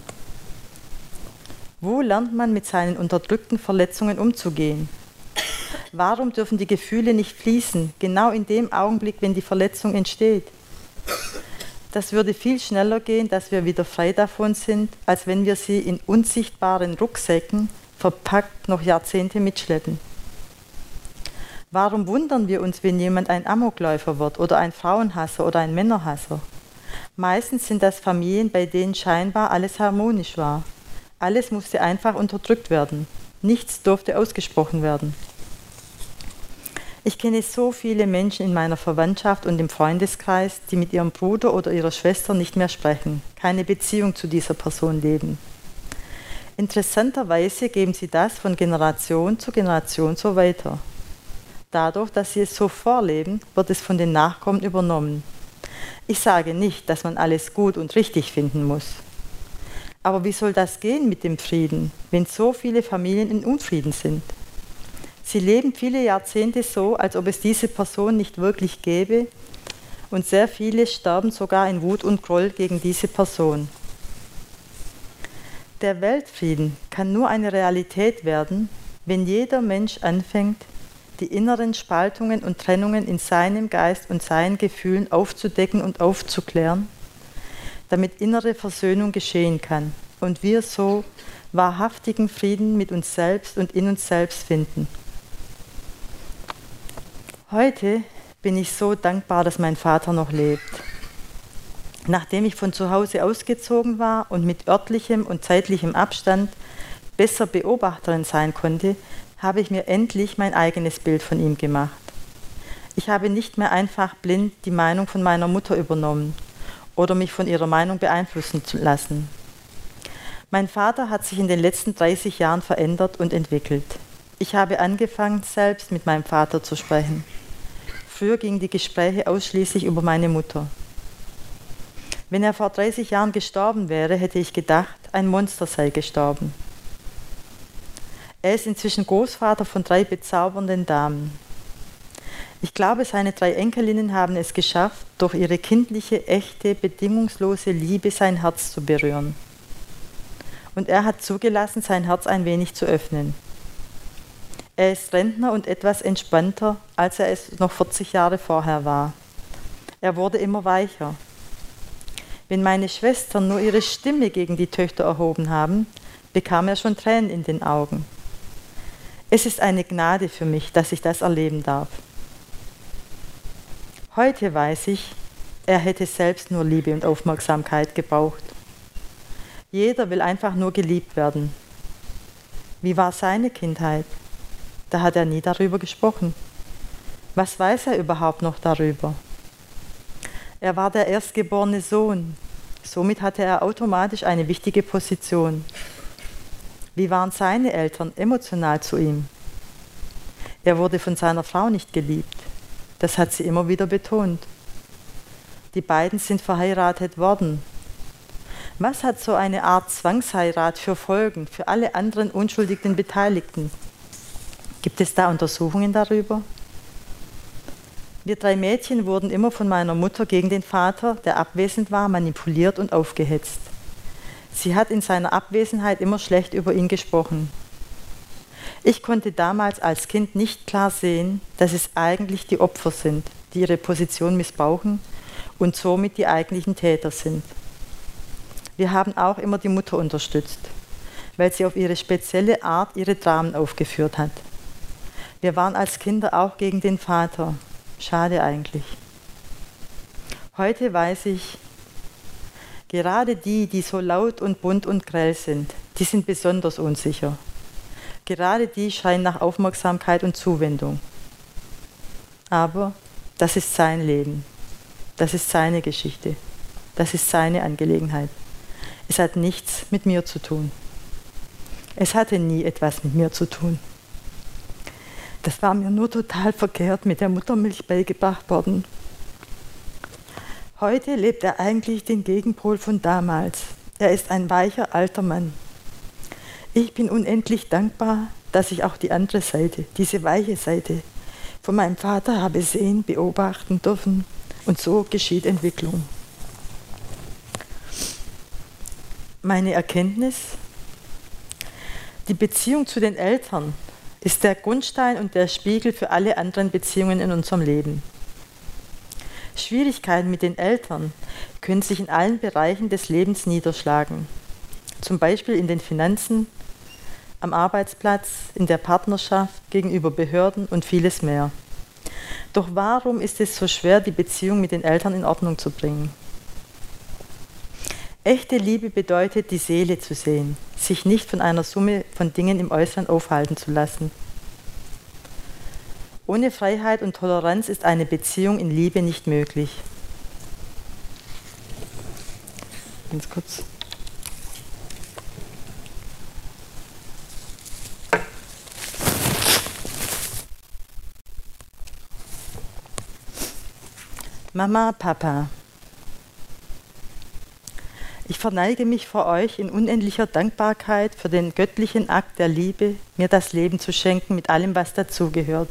B: Wo lernt man mit seinen unterdrückten Verletzungen umzugehen? Warum dürfen die Gefühle nicht fließen, genau in dem Augenblick, wenn die Verletzung entsteht? Das würde viel schneller gehen, dass wir wieder frei davon sind, als wenn wir sie in unsichtbaren Rucksäcken verpackt noch Jahrzehnte mitschleppen. Warum wundern wir uns, wenn jemand ein Amokläufer wird oder ein Frauenhasser oder ein Männerhasser? Meistens sind das Familien, bei denen scheinbar alles harmonisch war. Alles musste einfach unterdrückt werden. Nichts durfte ausgesprochen werden. Ich kenne so viele Menschen in meiner Verwandtschaft und im Freundeskreis, die mit ihrem Bruder oder ihrer Schwester nicht mehr sprechen, keine Beziehung zu dieser Person leben. Interessanterweise geben sie das von Generation zu Generation so weiter. Dadurch, dass sie es so vorleben, wird es von den Nachkommen übernommen. Ich sage nicht, dass man alles gut und richtig finden muss. Aber wie soll das gehen mit dem Frieden, wenn so viele Familien in Unfrieden sind? Sie leben viele Jahrzehnte so, als ob es diese Person nicht wirklich gäbe, und sehr viele sterben sogar in Wut und Groll gegen diese Person. Der Weltfrieden kann nur eine Realität werden, wenn jeder Mensch anfängt, die inneren Spaltungen und Trennungen in seinem Geist und seinen Gefühlen aufzudecken und aufzuklären, damit innere Versöhnung geschehen kann und wir so wahrhaftigen Frieden mit uns selbst und in uns selbst finden. Heute bin ich so dankbar, dass mein Vater noch lebt. Nachdem ich von zu Hause ausgezogen war und mit örtlichem und zeitlichem Abstand besser Beobachterin sein konnte, habe ich mir endlich mein eigenes Bild von ihm gemacht. Ich habe nicht mehr einfach blind die Meinung von meiner Mutter übernommen oder mich von ihrer Meinung beeinflussen lassen. Mein Vater hat sich in den letzten 30 Jahren verändert und entwickelt. Ich habe angefangen, selbst mit meinem Vater zu sprechen. Früher gingen die Gespräche ausschließlich über meine Mutter. Wenn er vor 30 Jahren gestorben wäre, hätte ich gedacht, ein Monster sei gestorben. Er ist inzwischen Großvater von 3 bezaubernden Damen. Ich glaube, seine 3 Enkelinnen haben es geschafft, durch ihre kindliche, echte, bedingungslose Liebe sein Herz zu berühren. Und er hat zugelassen, sein Herz ein wenig zu öffnen. Er ist Rentner und etwas entspannter, als er es noch 40 Jahre vorher war. Er wurde immer weicher. Wenn meine Schwestern nur ihre Stimme gegen die Töchter erhoben haben, bekam er schon Tränen in den Augen. Es ist eine Gnade für mich, dass ich das erleben darf. Heute weiß ich, er hätte selbst nur Liebe und Aufmerksamkeit gebraucht. Jeder will einfach nur geliebt werden. Wie war seine Kindheit? Da hat er nie darüber gesprochen. Was weiß er überhaupt noch darüber? Er war der erstgeborene Sohn. Somit hatte er automatisch eine wichtige Position. Wie waren seine Eltern emotional zu ihm? Er wurde von seiner Frau nicht geliebt. Das hat sie immer wieder betont. Die beiden sind verheiratet worden. Was hat so eine Art Zwangsheirat für Folgen für alle anderen unschuldigen Beteiligten? Gibt es da Untersuchungen darüber? Wir 3 Mädchen wurden immer von meiner Mutter gegen den Vater, der abwesend war, manipuliert und aufgehetzt. Sie hat in seiner Abwesenheit immer schlecht über ihn gesprochen. Ich konnte damals als Kind nicht klar sehen, dass es eigentlich die Opfer sind, die ihre Position missbrauchen und somit die eigentlichen Täter sind. Wir haben auch immer die Mutter unterstützt, weil sie auf ihre spezielle Art ihre Dramen aufgeführt hat. Wir waren als Kinder auch gegen den Vater. Schade eigentlich. Heute weiß ich, gerade die so laut und bunt und grell sind, die sind besonders unsicher. Gerade die schreien nach Aufmerksamkeit und Zuwendung. Aber das ist sein Leben. Das ist seine Geschichte. Das ist seine Angelegenheit. Es hat nichts mit mir zu tun. Es hatte nie etwas mit mir zu tun. Das war mir nur total verkehrt mit der Muttermilch beigebracht worden. Heute lebt er eigentlich den Gegenpol von damals. Er ist ein weicher alter Mann. Ich bin unendlich dankbar, dass ich auch die andere Seite, diese weiche Seite, von meinem Vater habe sehen, beobachten dürfen. Und so geschieht Entwicklung. Meine Erkenntnis: Die Beziehung zu den Eltern ist der Grundstein und der Spiegel für alle anderen Beziehungen in unserem Leben. Schwierigkeiten mit den Eltern können sich in allen Bereichen des Lebens niederschlagen. Zum Beispiel in den Finanzen, am Arbeitsplatz, in der Partnerschaft, gegenüber Behörden und vieles mehr. Doch warum ist es so schwer, die Beziehung mit den Eltern in Ordnung zu bringen? Echte Liebe bedeutet, die Seele zu sehen, sich nicht von einer Summe von Dingen im Äußeren aufhalten zu lassen. Ohne Freiheit und Toleranz ist eine Beziehung in Liebe nicht möglich. Ganz kurz. Mama, Papa. Ich verneige mich vor euch in unendlicher Dankbarkeit für den göttlichen Akt der Liebe, mir das Leben zu schenken mit allem, was dazugehört.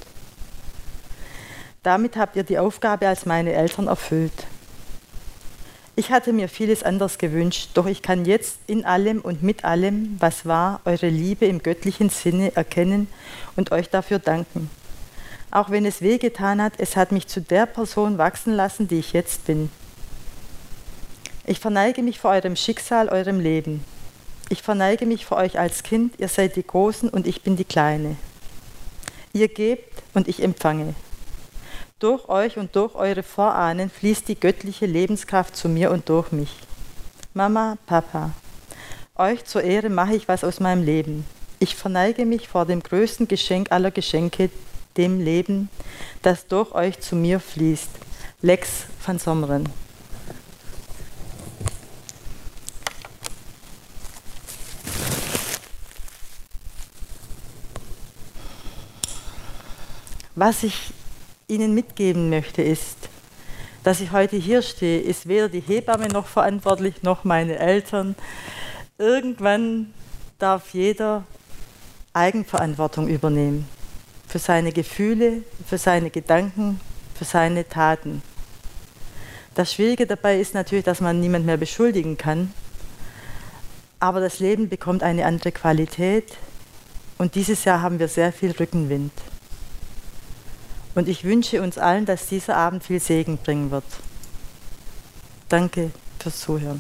B: Damit habt ihr die Aufgabe als meine Eltern erfüllt. Ich hatte mir vieles anders gewünscht, doch ich kann jetzt in allem und mit allem, was war, eure Liebe im göttlichen Sinne erkennen und euch dafür danken. Auch wenn es wehgetan hat, es hat mich zu der Person wachsen lassen, die ich jetzt bin. Ich verneige mich vor eurem Schicksal, eurem Leben. Ich verneige mich vor euch als Kind, ihr seid die Großen und ich bin die Kleine. Ihr gebt und ich empfange. Durch euch und durch eure Vorahnen fließt die göttliche Lebenskraft zu mir und durch mich. Mama, Papa, euch zur Ehre mache ich was aus meinem Leben. Ich verneige mich vor dem größten Geschenk aller Geschenke, dem Leben, das durch euch zu mir fließt. Lex van Sommeren. Was ich Ihnen mitgeben möchte, ist, dass ich heute hier stehe, ist weder die Hebamme noch verantwortlich, noch meine Eltern. Irgendwann darf jeder Eigenverantwortung übernehmen. Für seine Gefühle, für seine Gedanken, für seine Taten. Das Schwierige dabei ist natürlich, dass man niemand mehr beschuldigen kann. Aber das Leben bekommt eine andere Qualität. Und dieses Jahr haben wir sehr viel Rückenwind. Und ich wünsche uns allen, dass dieser Abend viel Segen bringen wird. Danke fürs Zuhören.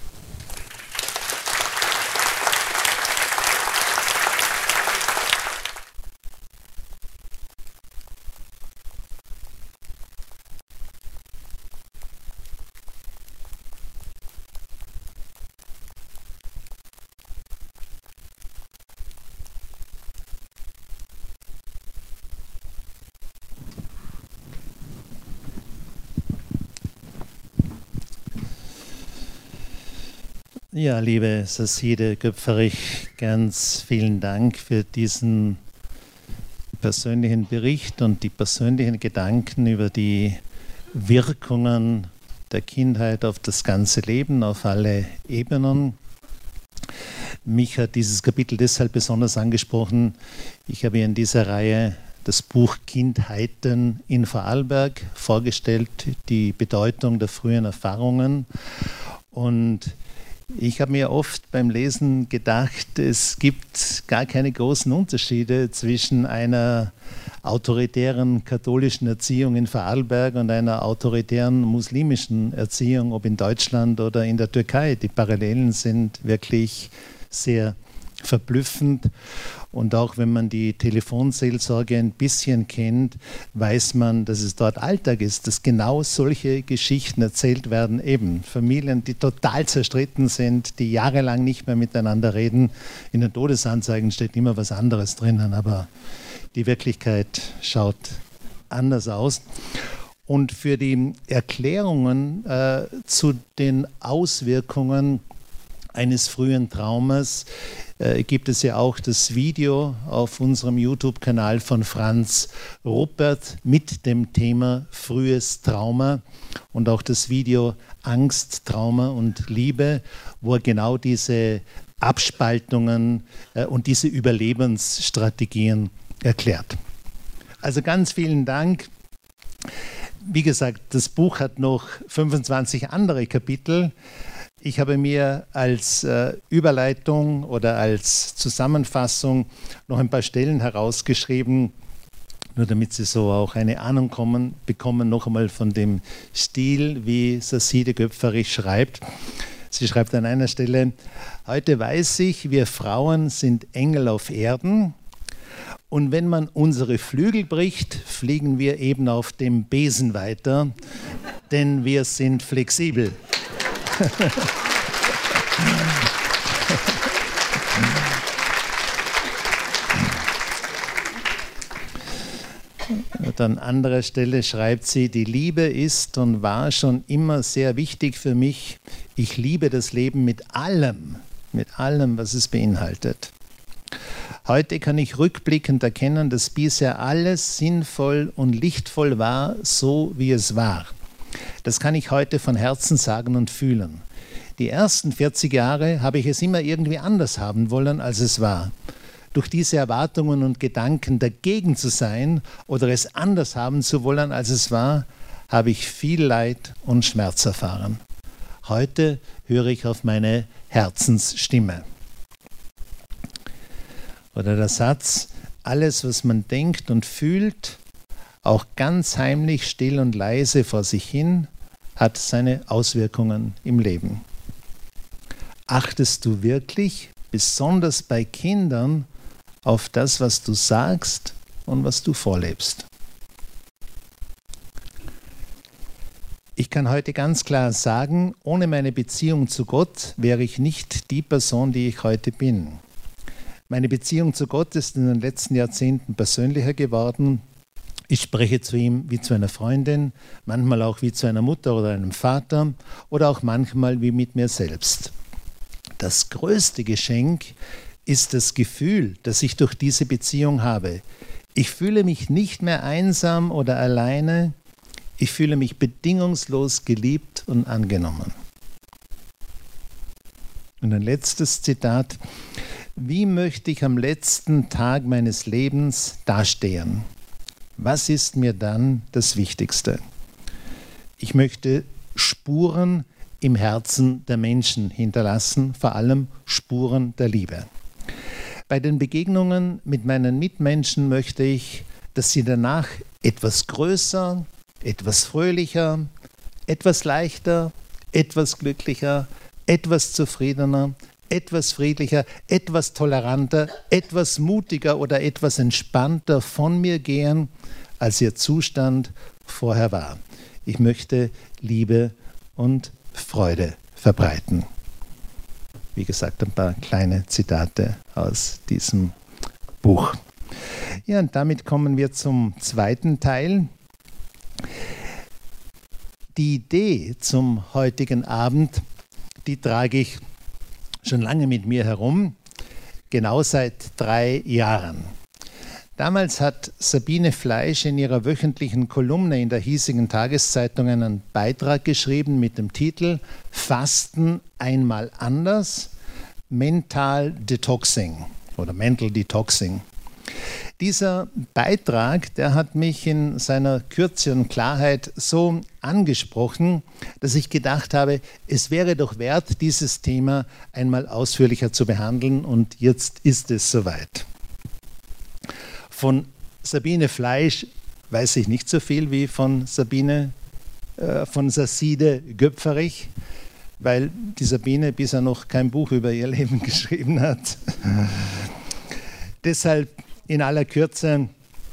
A: Ja, liebe Saside Göpferich, ganz vielen Dank für diesen persönlichen Bericht und die persönlichen Gedanken über die Wirkungen der Kindheit auf das ganze Leben, auf alle Ebenen. Mich hat dieses Kapitel deshalb besonders angesprochen. Ich habe in dieser Reihe das Buch Kindheiten in Vorarlberg vorgestellt, die Bedeutung der frühen Erfahrungen. Und ich habe mir oft beim Lesen gedacht, es gibt gar keine großen Unterschiede zwischen einer autoritären katholischen Erziehung in Vorarlberg und einer autoritären muslimischen Erziehung, ob in Deutschland oder in der Türkei. Die Parallelen sind wirklich sehr verblüffend. Und auch wenn man die Telefonseelsorge ein bisschen kennt, weiß man, dass es dort Alltag ist, dass genau solche Geschichten erzählt werden. Eben Familien, die total zerstritten sind, die jahrelang nicht mehr miteinander reden. In den Todesanzeigen steht immer was anderes drinnen, aber die Wirklichkeit schaut anders aus. Und für die Erklärungen zu den Auswirkungen eines frühen Traumas gibt es ja auch das Video auf unserem YouTube-Kanal von Franz Ruppert mit dem Thema frühes Trauma und auch das Video Angst, Trauma und Liebe, wo er genau diese Abspaltungen und diese Überlebensstrategien erklärt. Also ganz vielen Dank. Wie gesagt, das Buch hat noch 25 andere Kapitel. Ich habe mir als Überleitung oder als Zusammenfassung noch ein paar Stellen herausgeschrieben, nur damit Sie so auch eine Ahnung bekommen, noch einmal von dem Stil, wie Saside Göpferich schreibt. Sie schreibt an einer Stelle: Heute weiß ich, wir Frauen sind Engel auf Erden. Und wenn man unsere Flügel bricht, fliegen wir eben auf dem Besen weiter, denn wir sind flexibel. Und an anderer Stelle schreibt sie: Die Liebe ist und war schon immer sehr wichtig für mich. Ich liebe das Leben mit allem, was es beinhaltet. Heute kann ich rückblickend erkennen, dass bisher alles sinnvoll und lichtvoll war, so wie es war. Das kann ich heute von Herzen sagen und fühlen. Die ersten 40 Jahre habe ich es immer irgendwie anders haben wollen, als es war. Durch diese Erwartungen und Gedanken dagegen zu sein oder es anders haben zu wollen, als es war, habe ich viel Leid und Schmerz erfahren. Heute höre ich auf meine Herzensstimme. Oder der Satz: Alles, was man denkt und fühlt, auch ganz heimlich, still und leise vor sich hin, hat seine Auswirkungen im Leben. Achtest du wirklich, besonders bei Kindern, auf das, was du sagst und was du vorlebst? Ich kann heute ganz klar sagen, ohne meine Beziehung zu Gott wäre ich nicht die Person, die ich heute bin. Meine Beziehung zu Gott ist in den letzten Jahrzehnten persönlicher geworden. Ich spreche zu ihm wie zu einer Freundin, manchmal auch wie zu einer Mutter oder einem Vater oder auch manchmal wie mit mir selbst. Das größte Geschenk ist das Gefühl, das ich durch diese Beziehung habe. Ich fühle mich nicht mehr einsam oder alleine. Ich fühle mich bedingungslos geliebt und angenommen. Und ein letztes Zitat: Wie möchte ich am letzten Tag meines Lebens dastehen? Was ist mir dann das Wichtigste? Ich möchte Spuren im Herzen der Menschen hinterlassen, vor allem Spuren der Liebe. Bei den Begegnungen mit meinen Mitmenschen möchte ich, dass sie danach etwas größer, etwas fröhlicher, etwas leichter, etwas glücklicher, etwas zufriedener, etwas friedlicher, etwas toleranter, etwas mutiger oder etwas entspannter von mir gehen, als ihr Zustand vorher war. Ich möchte Liebe und Freude verbreiten. Wie gesagt, ein paar kleine Zitate aus diesem Buch. Ja, und damit kommen wir zum zweiten Teil. Die Idee zum heutigen Abend, die trage ich schon lange mit mir herum, genau seit 3 Jahren. Damals hat Sabine Fleisch in ihrer wöchentlichen Kolumne in der hiesigen Tageszeitung einen Beitrag geschrieben mit dem Titel Fasten einmal anders, Mental Detoxing oder Mental Detoxing. Dieser Beitrag, der hat mich in seiner Kürze und Klarheit so angesprochen, dass ich gedacht habe, es wäre doch wert, dieses Thema einmal ausführlicher zu behandeln, und jetzt ist es soweit. Von Sabine Fleisch weiß ich nicht so viel wie von Saside Göpferich, weil die Sabine bisher noch kein Buch über ihr Leben geschrieben hat. Deshalb in aller Kürze: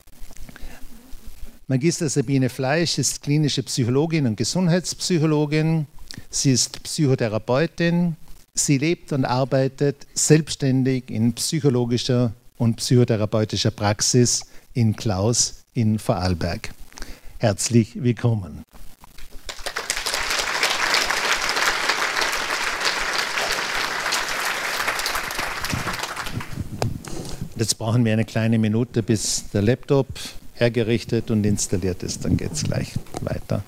A: Magister Sabine Fleisch ist klinische Psychologin und Gesundheitspsychologin. Sie ist Psychotherapeutin. Sie lebt und arbeitet selbstständig in psychologischer und psychotherapeutischer Praxis in Klaus in Vorarlberg. Herzlich willkommen. Jetzt brauchen wir eine kleine Minute, bis der Laptop hergerichtet und installiert ist. Dann geht es gleich weiter.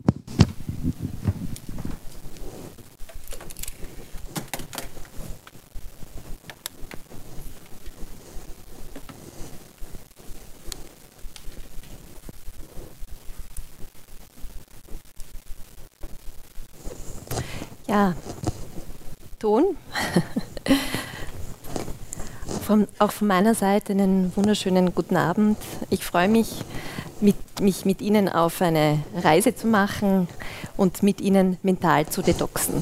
C: Ja, Ton. Auch von meiner Seite einen wunderschönen guten Abend. Ich freue mich, mich mit Ihnen auf eine Reise zu machen und mit Ihnen mental zu detoxen.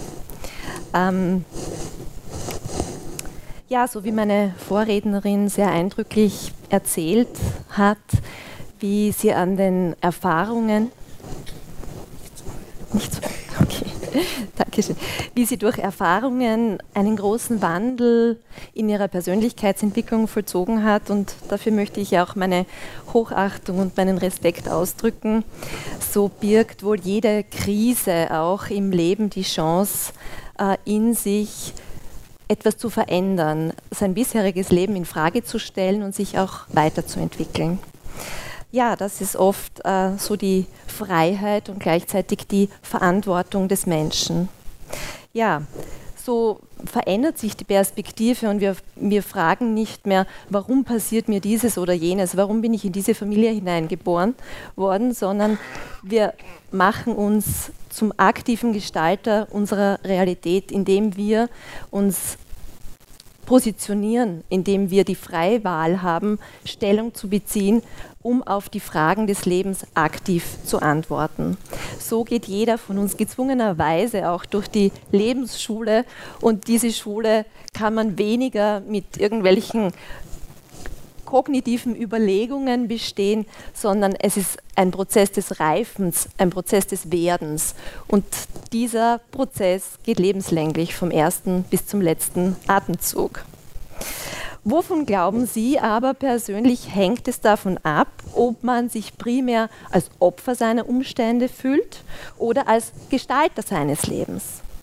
C: Ja, so wie meine Vorrednerin sehr eindrücklich erzählt hat, wie sie an den Erfahrungen, nicht so, okay. Dankeschön. Wie sie durch Erfahrungen einen großen Wandel in ihrer Persönlichkeitsentwicklung vollzogen hat, und dafür möchte ich auch meine Hochachtung und meinen Respekt ausdrücken. So birgt wohl jede Krise auch im Leben die Chance, in sich etwas zu verändern, sein bisheriges Leben in Frage zu stellen und sich auch weiterzuentwickeln. Ja, das ist oft so die Freiheit und gleichzeitig die Verantwortung des Menschen. Ja, so verändert sich die Perspektive und wir fragen nicht mehr, warum passiert mir dieses oder jenes, warum bin ich in diese Familie hineingeboren worden, sondern wir machen uns zum aktiven Gestalter unserer Realität, indem wir uns positionieren, indem wir die freie Wahl haben, Stellung zu beziehen, um auf die Fragen des Lebens aktiv zu antworten. So geht jeder von uns gezwungenerweise auch durch die Lebensschule, und diese Schule kann man weniger mit irgendwelchen kognitiven Überlegungen bestehen, sondern es ist ein Prozess des Reifens, ein Prozess des Werdens. Und dieser Prozess geht lebenslänglich vom ersten bis zum letzten Atemzug. Wovon glauben Sie aber persönlich, hängt es davon ab, ob man sich primär als Opfer seiner Umstände fühlt oder als Gestalter seines Lebens?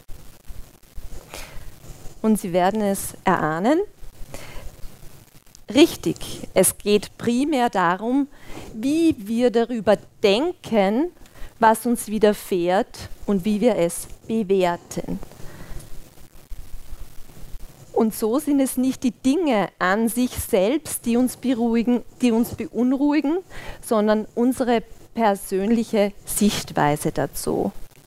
C: Und Sie werden es erahnen. Richtig, es geht primär darum, wie wir darüber denken, was uns widerfährt und wie wir es bewerten. Und so sind es nicht die Dinge an sich selbst, die uns beruhigen, die uns beunruhigen, sondern unsere persönliche Sichtweise dazu.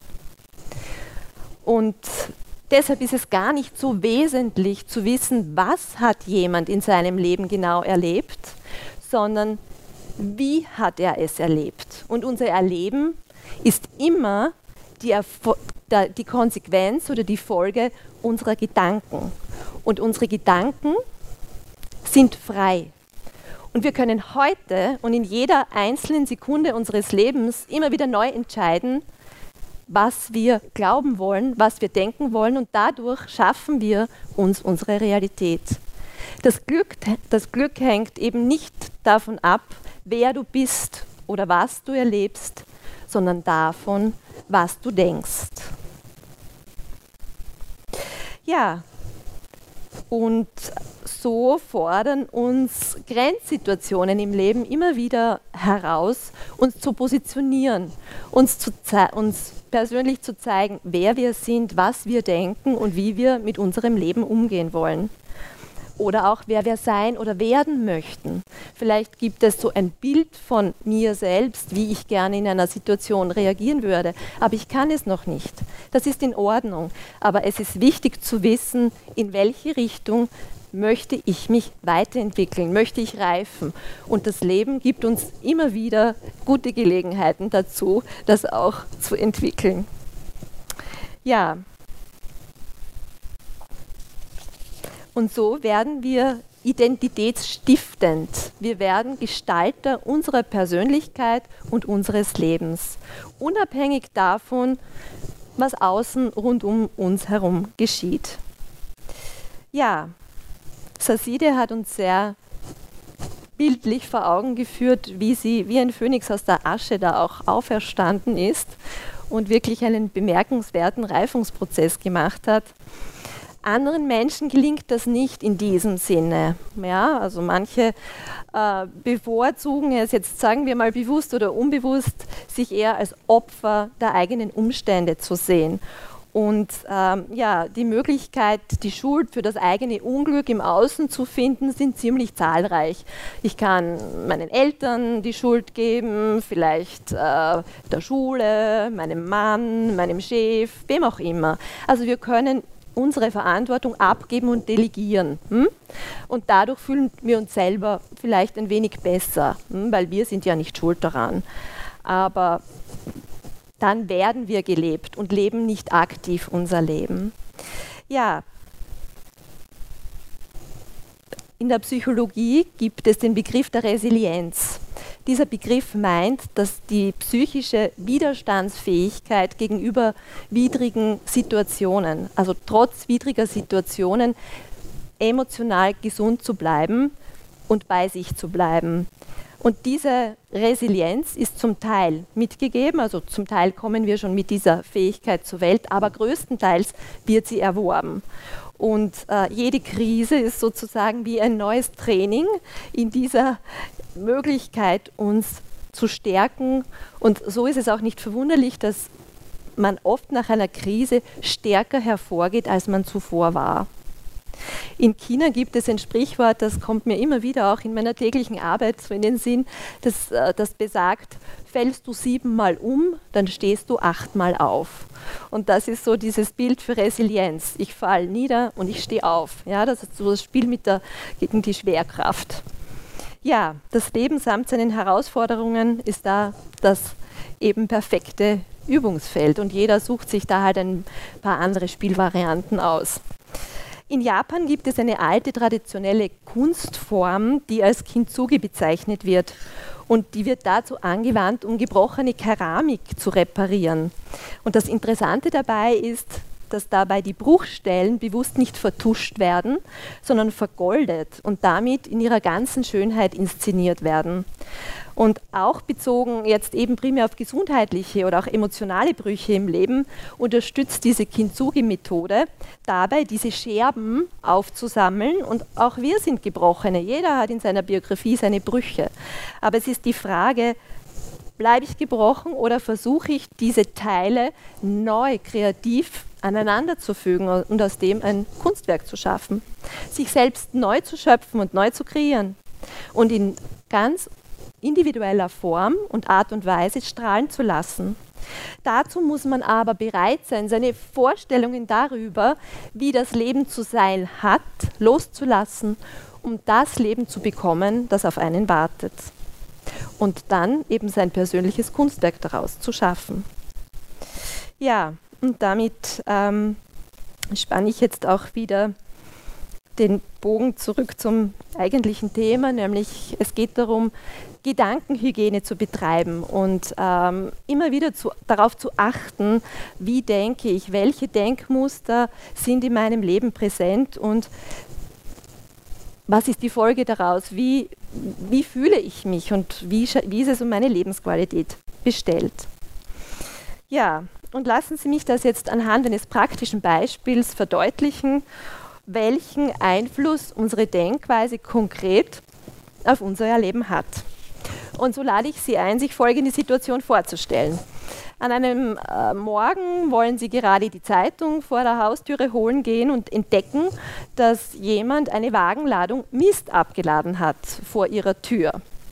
C: Und deshalb ist es gar nicht so wesentlich zu wissen, was hat jemand in seinem Leben genau erlebt, sondern wie hat er es erlebt. Und unser Erleben ist immer die Konsequenz oder die Folge unserer Gedanken. Und unsere Gedanken sind frei. Und wir können heute und in jeder einzelnen Sekunde unseres Lebens immer wieder neu entscheiden, was wir glauben wollen, was wir denken wollen, und dadurch schaffen wir uns unsere Realität. Das Glück hängt eben nicht davon ab, wer du bist oder was du erlebst, sondern davon, was du denkst. Ja, und so fordern uns Grenzsituationen im Leben immer wieder heraus, uns zu positionieren, uns persönlich zu zeigen, wer wir sind, was wir denken und wie wir mit unserem Leben umgehen wollen. Oder auch, wer wir sein oder werden möchten. Vielleicht gibt es so ein Bild von mir selbst, wie ich gerne in einer Situation reagieren würde, aber ich kann es noch nicht. Das ist in Ordnung, aber es ist wichtig zu wissen, in welche Richtung möchte ich mich weiterentwickeln, möchte ich reifen. Und das Leben gibt uns immer wieder gute Gelegenheiten dazu, das auch zu entwickeln. Ja. Und so werden wir identitätsstiftend. Wir werden Gestalter unserer Persönlichkeit und unseres Lebens, unabhängig davon, was außen rund um uns herum geschieht. Ja, Sazide hat uns sehr bildlich vor Augen geführt, wie sie wie ein Phönix aus der Asche da auch auferstanden ist und wirklich einen bemerkenswerten Reifungsprozess gemacht hat. Anderen Menschen gelingt das nicht in diesem Sinne. Ja, also manche bevorzugen es, jetzt sagen wir mal bewusst oder unbewusst, sich eher als Opfer der eigenen Umstände zu sehen. Und die Möglichkeit, die Schuld für das eigene Unglück im Außen zu finden, sind ziemlich zahlreich. Ich kann meinen Eltern die Schuld geben, vielleicht der Schule, meinem Mann, meinem Chef, wem auch immer. Also wir können unsere Verantwortung abgeben und delegieren. Und dadurch fühlen wir uns selber vielleicht ein wenig besser, weil wir sind ja nicht schuld daran. Aber dann werden wir gelebt und leben nicht aktiv unser Leben. Ja, in der Psychologie gibt es den Begriff der Resilienz. Dieser Begriff meint, dass die psychische Widerstandsfähigkeit gegenüber widrigen Situationen, also trotz widriger Situationen, emotional gesund zu bleiben und bei sich zu bleiben. Und diese Resilienz ist zum Teil mitgegeben, also zum Teil kommen wir schon mit dieser Fähigkeit zur Welt, aber größtenteils wird sie erworben. Und jede Krise ist sozusagen wie ein neues Training in dieser Möglichkeit, uns zu stärken. Und so ist es auch nicht verwunderlich, dass man oft nach einer Krise stärker hervorgeht, als man zuvor war. In China gibt es ein Sprichwort, das kommt mir immer wieder auch in meiner täglichen Arbeit so in den Sinn, das besagt, fällst du 7-mal um, dann stehst du 8-mal auf. Und das ist so dieses Bild für Resilienz. Ich falle nieder und ich stehe auf. Ja, das ist so das Spiel gegen die Schwerkraft. Ja, das Leben samt seinen Herausforderungen ist da das eben perfekte Übungsfeld und jeder sucht sich da halt ein paar andere Spielvarianten aus. In Japan gibt es eine alte traditionelle Kunstform, die als Kintsugi bezeichnet wird. Und die wird dazu angewandt, um gebrochene Keramik zu reparieren. Und das Interessante dabei ist, dass dabei die Bruchstellen bewusst nicht vertuscht werden, sondern vergoldet und damit in ihrer ganzen Schönheit inszeniert werden. Und auch bezogen jetzt eben primär auf gesundheitliche oder auch emotionale Brüche im Leben unterstützt diese Kintsugi-Methode dabei, diese Scherben aufzusammeln. Und auch wir sind Gebrochene. Jeder hat in seiner Biografie seine Brüche. Aber es ist die Frage, bleibe ich gebrochen oder versuche ich, diese Teile neu, kreativ aneinander zu fügen und aus dem ein Kunstwerk zu schaffen, sich selbst neu zu schöpfen und neu zu kreieren und in ganz individueller Form und Art und Weise strahlen zu lassen. Dazu muss man aber bereit sein, seine Vorstellungen darüber, wie das Leben zu sein hat, loszulassen, um das Leben zu bekommen, das auf einen wartet. Und dann eben sein persönliches Kunstwerk daraus zu schaffen. Ja, und damit spanne ich jetzt auch wieder den Bogen zurück zum eigentlichen Thema, nämlich es geht darum, Gedankenhygiene zu betreiben und immer wieder darauf zu achten, wie denke ich, welche Denkmuster sind in meinem Leben präsent und was ist die Folge daraus, wie fühle ich mich und wie ist es um meine Lebensqualität bestellt. Ja, und lassen Sie mich das jetzt anhand eines praktischen Beispiels verdeutlichen, welchen Einfluss unsere Denkweise konkret auf unser Leben hat. Und so lade ich Sie ein, sich folgende Situation vorzustellen. An einem Morgen wollen Sie gerade die Zeitung vor der Haustüre holen gehen und entdecken, dass jemand eine Wagenladung Mist abgeladen hat vor Ihrer Tür.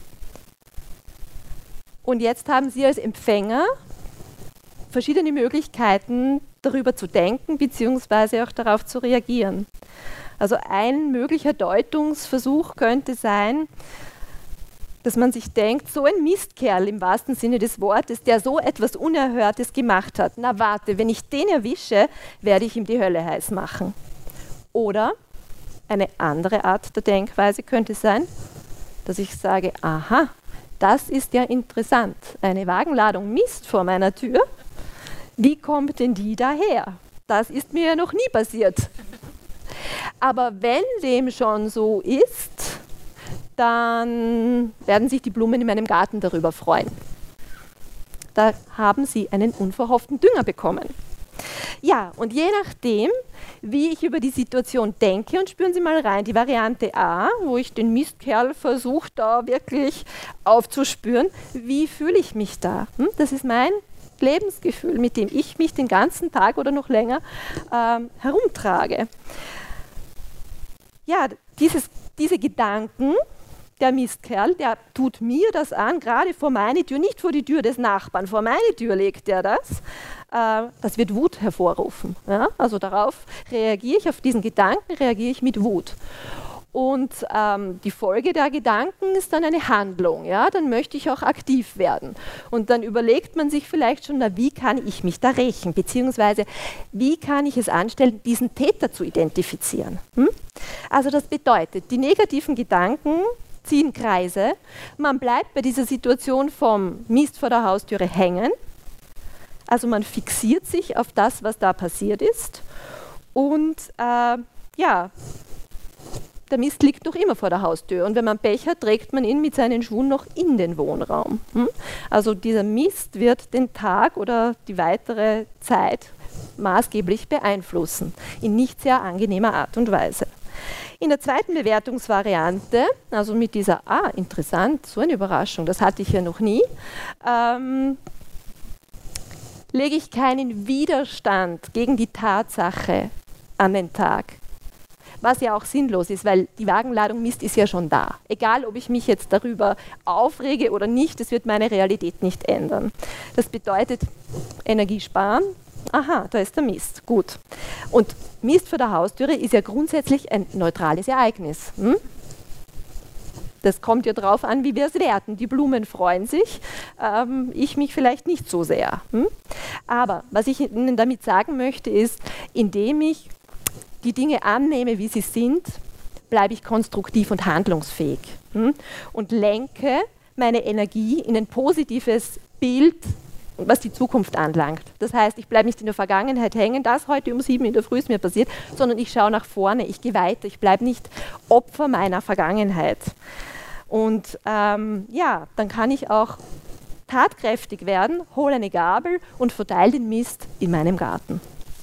C: Und jetzt haben Sie als Empfänger verschiedene Möglichkeiten, darüber zu denken bzw. auch darauf zu reagieren. Also ein möglicher Deutungsversuch könnte sein, dass man sich denkt, so ein Mistkerl im wahrsten Sinne des Wortes, der so etwas Unerhörtes gemacht hat. Na warte, wenn ich den erwische, werde ich ihm die Hölle heiß machen. Oder eine andere Art der Denkweise könnte sein, dass ich sage, aha, das ist ja interessant. Eine Wagenladung Mist vor meiner Tür. Wie kommt denn die daher? Das ist mir ja noch nie passiert. Aber wenn dem schon so ist, dann werden sich die Blumen in meinem Garten darüber freuen. Da haben sie einen unverhofften Dünger bekommen. Ja, und je nachdem, wie ich über die Situation denke, und spüren Sie mal rein, die Variante A, wo ich den Mistkerl versuche, da wirklich aufzuspüren, wie fühle ich mich da? Das ist mein Lebensgefühl, mit dem ich mich den ganzen Tag oder noch länger herumtrage. Ja, diese Gedanken, der Mistkerl, der tut mir das an, gerade vor meine Tür, nicht vor die Tür des Nachbarn, vor meine Tür legt er das. Das wird Wut hervorrufen. Ja? Also darauf reagiere ich, auf diesen Gedanken reagiere ich mit Wut. Und die Folge der Gedanken ist dann eine Handlung. Ja? Dann möchte ich auch aktiv werden. Und dann überlegt man sich vielleicht schon, na, wie kann ich mich da rächen? Beziehungsweise, wie kann ich es anstellen, diesen Täter zu identifizieren? Also das bedeutet, die negativen Gedanken ziehen Kreise. Man bleibt bei dieser Situation vom Mist vor der Haustüre hängen. Also man fixiert sich auf das, was da passiert ist. Und ja, der Mist liegt noch immer vor der Haustür. Und wenn man Pech hat, trägt man ihn mit seinen Schuhen noch in den Wohnraum. Also dieser Mist wird den Tag oder die weitere Zeit maßgeblich beeinflussen. In nicht sehr angenehmer Art und Weise. In der zweiten Bewertungsvariante, also mit dieser, interessant, so eine Überraschung, das hatte ich ja noch nie, lege ich keinen Widerstand gegen die Tatsache an den Tag. Was ja auch sinnlos ist, weil die Wagenladung Mist ist ja schon da. Egal, ob ich mich jetzt darüber aufrege oder nicht, das wird meine Realität nicht ändern. Das bedeutet, Energie sparen. Aha, da ist der Mist. Gut. Und Mist vor der Haustüre ist ja grundsätzlich ein neutrales Ereignis. Das kommt ja darauf an, wie wir es werten. Die Blumen freuen sich, ich mich vielleicht nicht so sehr. Aber was ich Ihnen damit sagen möchte, ist, indem ich die Dinge annehme, wie sie sind, bleibe ich konstruktiv und handlungsfähig und lenke meine Energie in ein positives Bild, was die Zukunft anlangt. Das heißt, ich bleibe nicht in der Vergangenheit hängen, das heute um 7 in der Früh ist mir passiert, sondern ich schaue nach vorne, ich gehe weiter, ich bleibe nicht Opfer meiner Vergangenheit. Und ja, dann kann ich auch tatkräftig werden, hole eine Gabel und verteile den Mist in meinem Garten.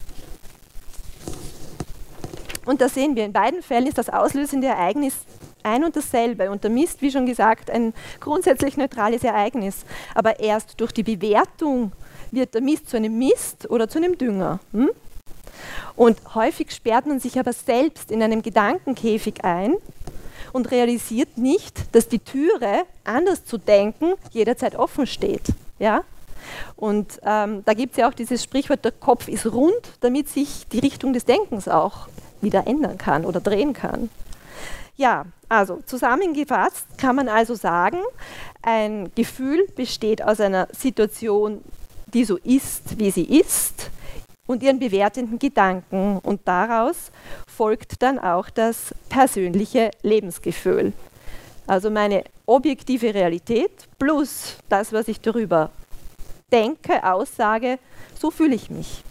C: Und da sehen wir, in beiden Fällen ist das auslösende Ereignis ein und dasselbe. Und der Mist, wie schon gesagt, ein grundsätzlich neutrales Ereignis. Aber erst durch die Bewertung wird der Mist zu einem Mist oder zu einem Dünger. Und häufig sperrt man sich aber selbst in einem Gedankenkäfig ein und realisiert nicht, dass die Türe, anders zu denken, jederzeit offen steht. Ja? Und da gibt es ja auch dieses Sprichwort, der Kopf ist rund, damit sich die Richtung des Denkens auch wieder ändern kann oder drehen kann. Ja, also zusammengefasst kann man also sagen, ein Gefühl besteht aus einer Situation, die so ist, wie sie ist, und ihren bewertenden Gedanken. Und daraus folgt dann auch das persönliche Lebensgefühl. Also meine objektive Realität plus das, was ich darüber denke, aussage, so fühle ich mich.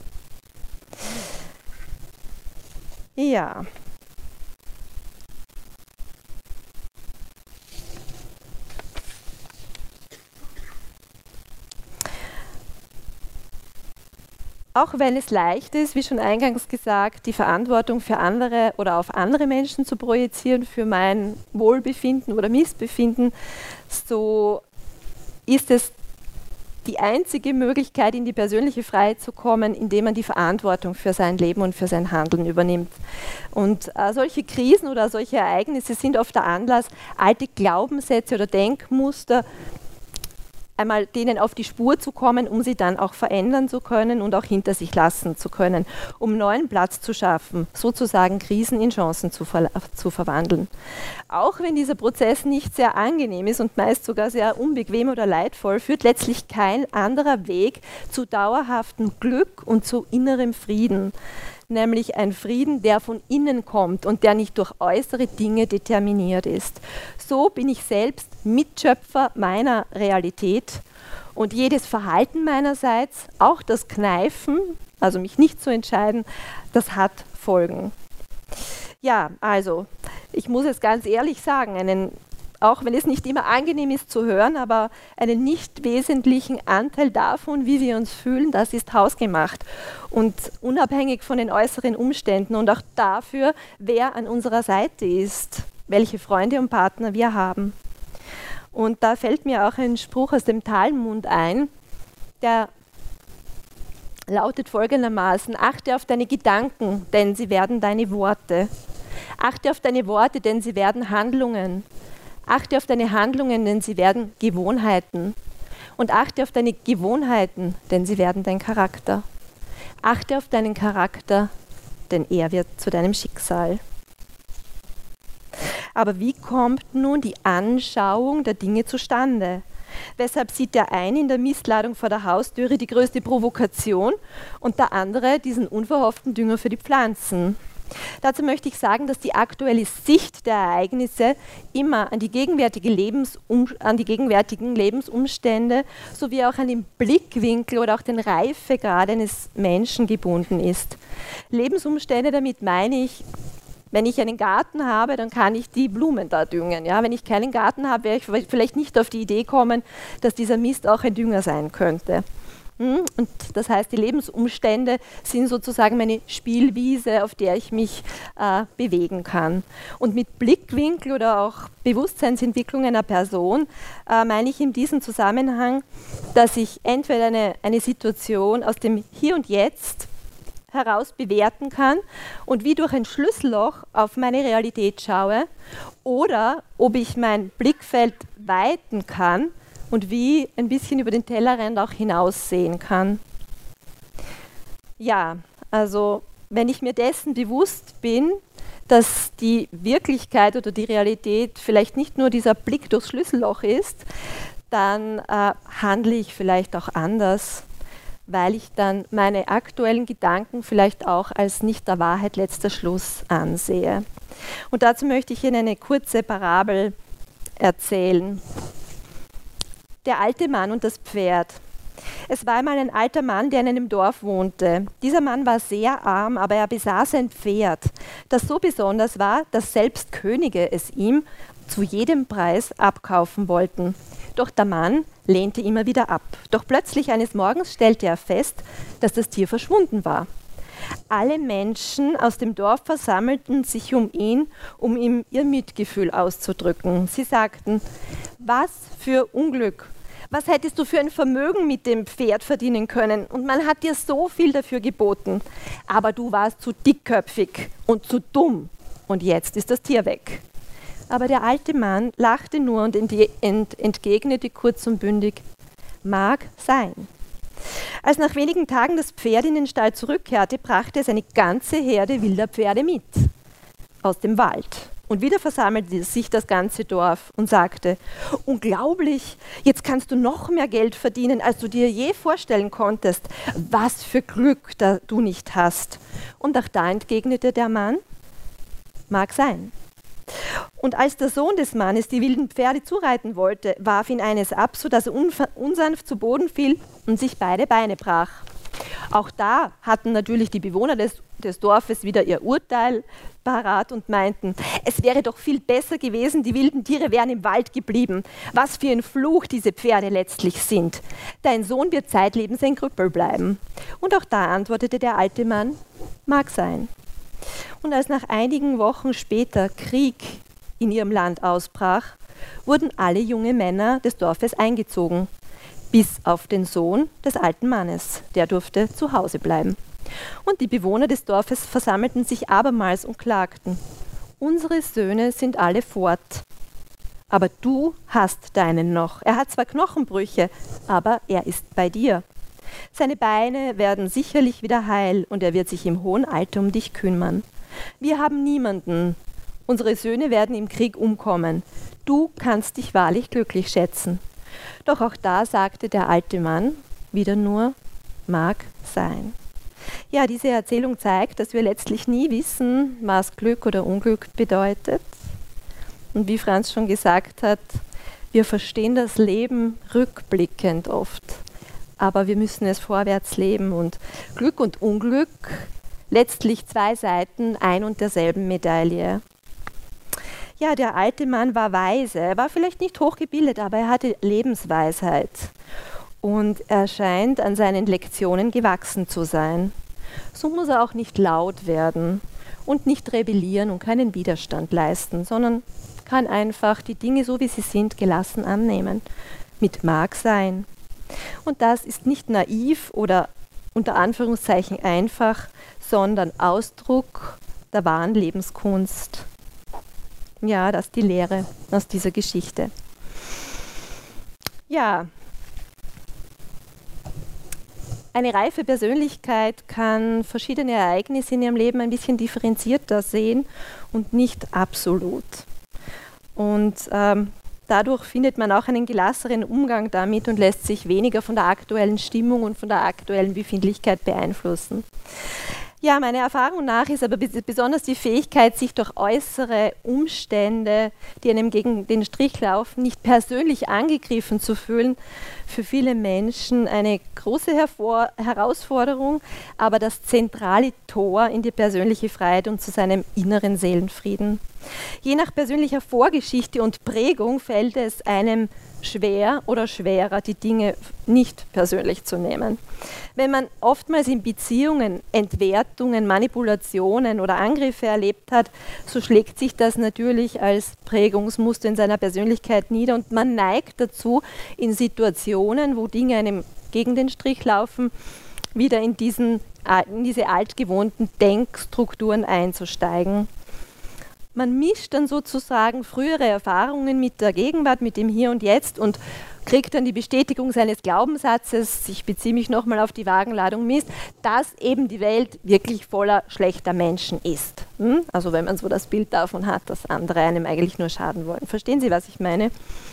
C: Ja. Auch wenn es leicht ist, wie schon eingangs gesagt, die Verantwortung für andere oder auf andere Menschen zu projizieren, für mein Wohlbefinden oder Missbefinden, so ist es die einzige Möglichkeit, in die persönliche Freiheit zu kommen, indem man die Verantwortung für sein Leben und für sein Handeln übernimmt. Und solche Krisen oder solche Ereignisse sind oft der Anlass, alte Glaubenssätze oder Denkmuster einmal denen auf die Spur zu kommen, um sie dann auch verändern zu können und auch hinter sich lassen zu können, um neuen Platz zu schaffen, sozusagen Krisen in Chancen zu verwandeln. Auch wenn dieser Prozess nicht sehr angenehm ist und meist sogar sehr unbequem oder leidvoll, führt letztlich kein anderer Weg zu dauerhaftem Glück und zu innerem Frieden. Nämlich ein Frieden, der von innen kommt und der nicht durch äußere Dinge determiniert ist. So bin ich selbst Mitschöpfer meiner Realität und jedes Verhalten meinerseits, auch das Kneifen, also mich nicht zu entscheiden, das hat Folgen. Ja, also ich muss es ganz ehrlich sagen, auch wenn es nicht immer angenehm ist zu hören, aber einen nicht wesentlichen Anteil davon, wie wir uns fühlen, das ist hausgemacht und unabhängig von den äußeren Umständen und auch dafür, wer an unserer Seite ist, welche Freunde und Partner wir haben. Und da fällt mir auch ein Spruch aus dem Talmud ein, der lautet folgendermaßen: Achte auf deine Gedanken, denn sie werden deine Worte. Achte auf deine Worte, denn sie werden Handlungen. Achte auf deine Handlungen, denn sie werden Gewohnheiten. Und achte auf deine Gewohnheiten, denn sie werden dein Charakter. Achte auf deinen Charakter, denn er wird zu deinem Schicksal. Aber wie kommt nun die Anschauung der Dinge zustande? Weshalb sieht der eine in der Mistladung vor der Haustüre die größte Provokation und der andere diesen unverhofften Dünger für die Pflanzen? Dazu möchte ich sagen, dass die aktuelle Sicht der Ereignisse immer an die gegenwärtigen Lebensumstände sowie auch an den Blickwinkel oder auch den Reifegrad eines Menschen gebunden ist. Lebensumstände, damit meine ich, wenn ich einen Garten habe, dann kann ich die Blumen da düngen. Ja? Wenn ich keinen Garten habe, werde ich vielleicht nicht auf die Idee kommen, dass dieser Mist auch ein Dünger sein könnte. Und das heißt, die Lebensumstände sind sozusagen meine Spielwiese, auf der ich mich bewegen kann. Und mit Blickwinkel oder auch Bewusstseinsentwicklung einer Person meine ich in diesem Zusammenhang, dass ich entweder eine Situation aus dem Hier und Jetzt heraus bewerten kann und wie durch ein Schlüsselloch auf meine Realität schaue oder ob ich mein Blickfeld weiten kann und wie ein bisschen über den Tellerrand auch hinaussehen kann. Ja, also wenn ich mir dessen bewusst bin, dass die Wirklichkeit oder die Realität vielleicht nicht nur dieser Blick durchs Schlüsselloch ist, dann handle ich vielleicht auch anders, weil ich dann meine aktuellen Gedanken vielleicht auch als nicht der Wahrheit letzter Schluss ansehe. Und dazu möchte ich Ihnen eine kurze Parabel erzählen. Der alte Mann und das Pferd. Es war einmal ein alter Mann, der in einem Dorf wohnte. Dieser Mann war sehr arm, aber er besaß ein Pferd, das so besonders war, dass selbst Könige es ihm zu jedem Preis abkaufen wollten. Doch der Mann lehnte immer wieder ab. Doch plötzlich eines Morgens stellte er fest, dass das Tier verschwunden war. Alle Menschen aus dem Dorf versammelten sich um ihn, um ihm ihr Mitgefühl auszudrücken. Sie sagten: Was für Unglück! Was hättest du für ein Vermögen mit dem Pferd verdienen können? Und man hat dir so viel dafür geboten. Aber du warst zu dickköpfig und zu dumm. Und jetzt ist das Tier weg. Aber der alte Mann lachte nur und entgegnete kurz und bündig: Mag sein. Als nach wenigen Tagen das Pferd in den Stall zurückkehrte, brachte es eine ganze Herde wilder Pferde mit aus dem Wald. Und wieder versammelte sich das ganze Dorf und sagte: Unglaublich, jetzt kannst du noch mehr Geld verdienen, als du dir je vorstellen konntest. Was für Glück, da du nicht hast. Und auch da entgegnete der Mann: Mag sein. Und als der Sohn des Mannes die wilden Pferde zureiten wollte, warf ihn eines ab, sodass er unsanft zu Boden fiel und sich beide Beine brach. Auch da hatten natürlich die Bewohner des Dorfes wieder ihr Urteil parat und meinten: Es wäre doch viel besser gewesen, die wilden Tiere wären im Wald geblieben. Was für ein Fluch diese Pferde letztlich sind. Dein Sohn wird zeitlebens ein Krüppel bleiben. Und auch da antwortete der alte Mann: Mag sein. Und als nach einigen Wochen später Krieg in ihrem Land ausbrach, wurden alle junge Männer des Dorfes eingezogen, bis auf den Sohn des alten Mannes. Der durfte zu Hause bleiben. Und die Bewohner des Dorfes versammelten sich abermals und klagten: Unsere Söhne sind alle fort. Aber du hast deinen noch. Er hat zwar Knochenbrüche, aber er ist bei dir. Seine Beine werden sicherlich wieder heil und er wird sich im hohen Alter um dich kümmern. Wir haben niemanden. Unsere Söhne werden im Krieg umkommen. Du kannst dich wahrlich glücklich schätzen. Doch auch da sagte der alte Mann wieder nur: Mag sein. Ja, diese Erzählung zeigt, dass wir letztlich nie wissen, was Glück oder Unglück bedeutet. Und wie Franz schon gesagt hat, wir verstehen das Leben rückblickend oft. Aber wir müssen es vorwärts leben. Und Glück und Unglück, letztlich zwei Seiten ein und derselben Medaille. Ja, der alte Mann war weise. Er war vielleicht nicht hochgebildet, aber er hatte Lebensweisheit. Und er scheint an seinen Lektionen gewachsen zu sein. So muss er auch nicht laut werden und nicht rebellieren und keinen Widerstand leisten, sondern kann einfach die Dinge, so wie sie sind, gelassen annehmen. Mit Mag sein. Und das ist nicht naiv oder unter Anführungszeichen einfach, sondern Ausdruck der wahren Lebenskunst. Ja, das ist die Lehre aus dieser Geschichte. Ja, eine reife Persönlichkeit kann verschiedene Ereignisse in ihrem Leben ein bisschen differenzierter sehen und nicht absolut. Und dadurch findet man auch einen gelasseren Umgang damit und lässt sich weniger von der aktuellen Stimmung und von der aktuellen Befindlichkeit beeinflussen. Ja, meiner Erfahrung nach ist aber besonders die Fähigkeit, sich durch äußere Umstände, die einem gegen den Strich laufen, nicht persönlich angegriffen zu fühlen, für viele Menschen eine große Herausforderung, aber das zentrale Tor in die persönliche Freiheit und zu seinem inneren Seelenfrieden. Je nach persönlicher Vorgeschichte und Prägung fällt es einem schwer oder schwerer, die Dinge nicht persönlich zu nehmen. Wenn man oftmals in Beziehungen Entwertungen, Manipulationen oder Angriffe erlebt hat, so schlägt sich das natürlich als Prägungsmuster in seiner Persönlichkeit nieder und man neigt dazu, in Situationen, wo Dinge einem gegen den Strich laufen, wieder in diese altgewohnten Denkstrukturen einzusteigen. Man mischt dann sozusagen frühere Erfahrungen mit der Gegenwart, mit dem Hier und Jetzt und kriegt dann die Bestätigung seines Glaubenssatzes, ich beziehe mich nochmal auf die Wagenladung Mist, dass eben die Welt wirklich voller schlechter Menschen ist. Also wenn man so das Bild davon hat, dass andere einem eigentlich nur schaden wollen. Verstehen Sie, was ich meine?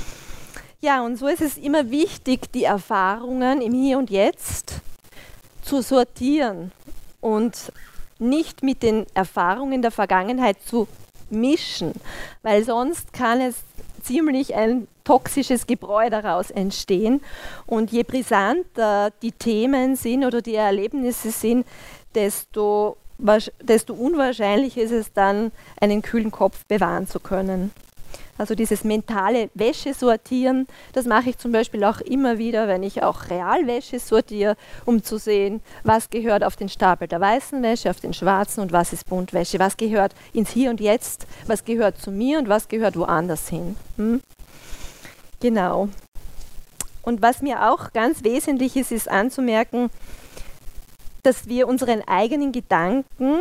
C: Ja, und so ist es immer wichtig, die Erfahrungen im Hier und Jetzt zu sortieren und nicht mit den Erfahrungen der Vergangenheit zu mischen, weil sonst kann es ziemlich ein toxisches Gebräu daraus entstehen. Und je brisanter die Themen sind oder die Erlebnisse sind, desto unwahrscheinlich ist es dann, einen kühlen Kopf bewahren zu können. Also dieses mentale Wäsche sortieren, das mache ich zum Beispiel auch immer wieder, wenn ich auch Realwäsche sortiere, um zu sehen, was gehört auf den Stapel der weißen Wäsche, auf den schwarzen und was ist Buntwäsche, was gehört ins Hier und Jetzt, was gehört zu mir und was gehört woanders hin. Genau. Und was mir auch ganz wesentlich ist, ist anzumerken, dass wir unseren eigenen Gedanken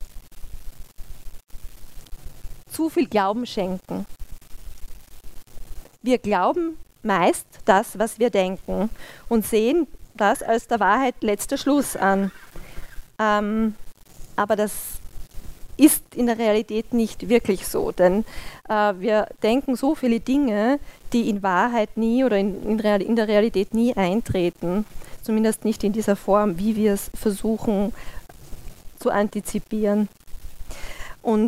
C: zu viel Glauben schenken. Wir glauben meist das, was wir denken und sehen das als der Wahrheit letzter Schluss an. Aber das ist in der Realität nicht wirklich so, denn wir denken so viele Dinge, die in Wahrheit nie oder in der Realität nie eintreten, zumindest nicht in dieser Form, wie wir es versuchen zu antizipieren. Und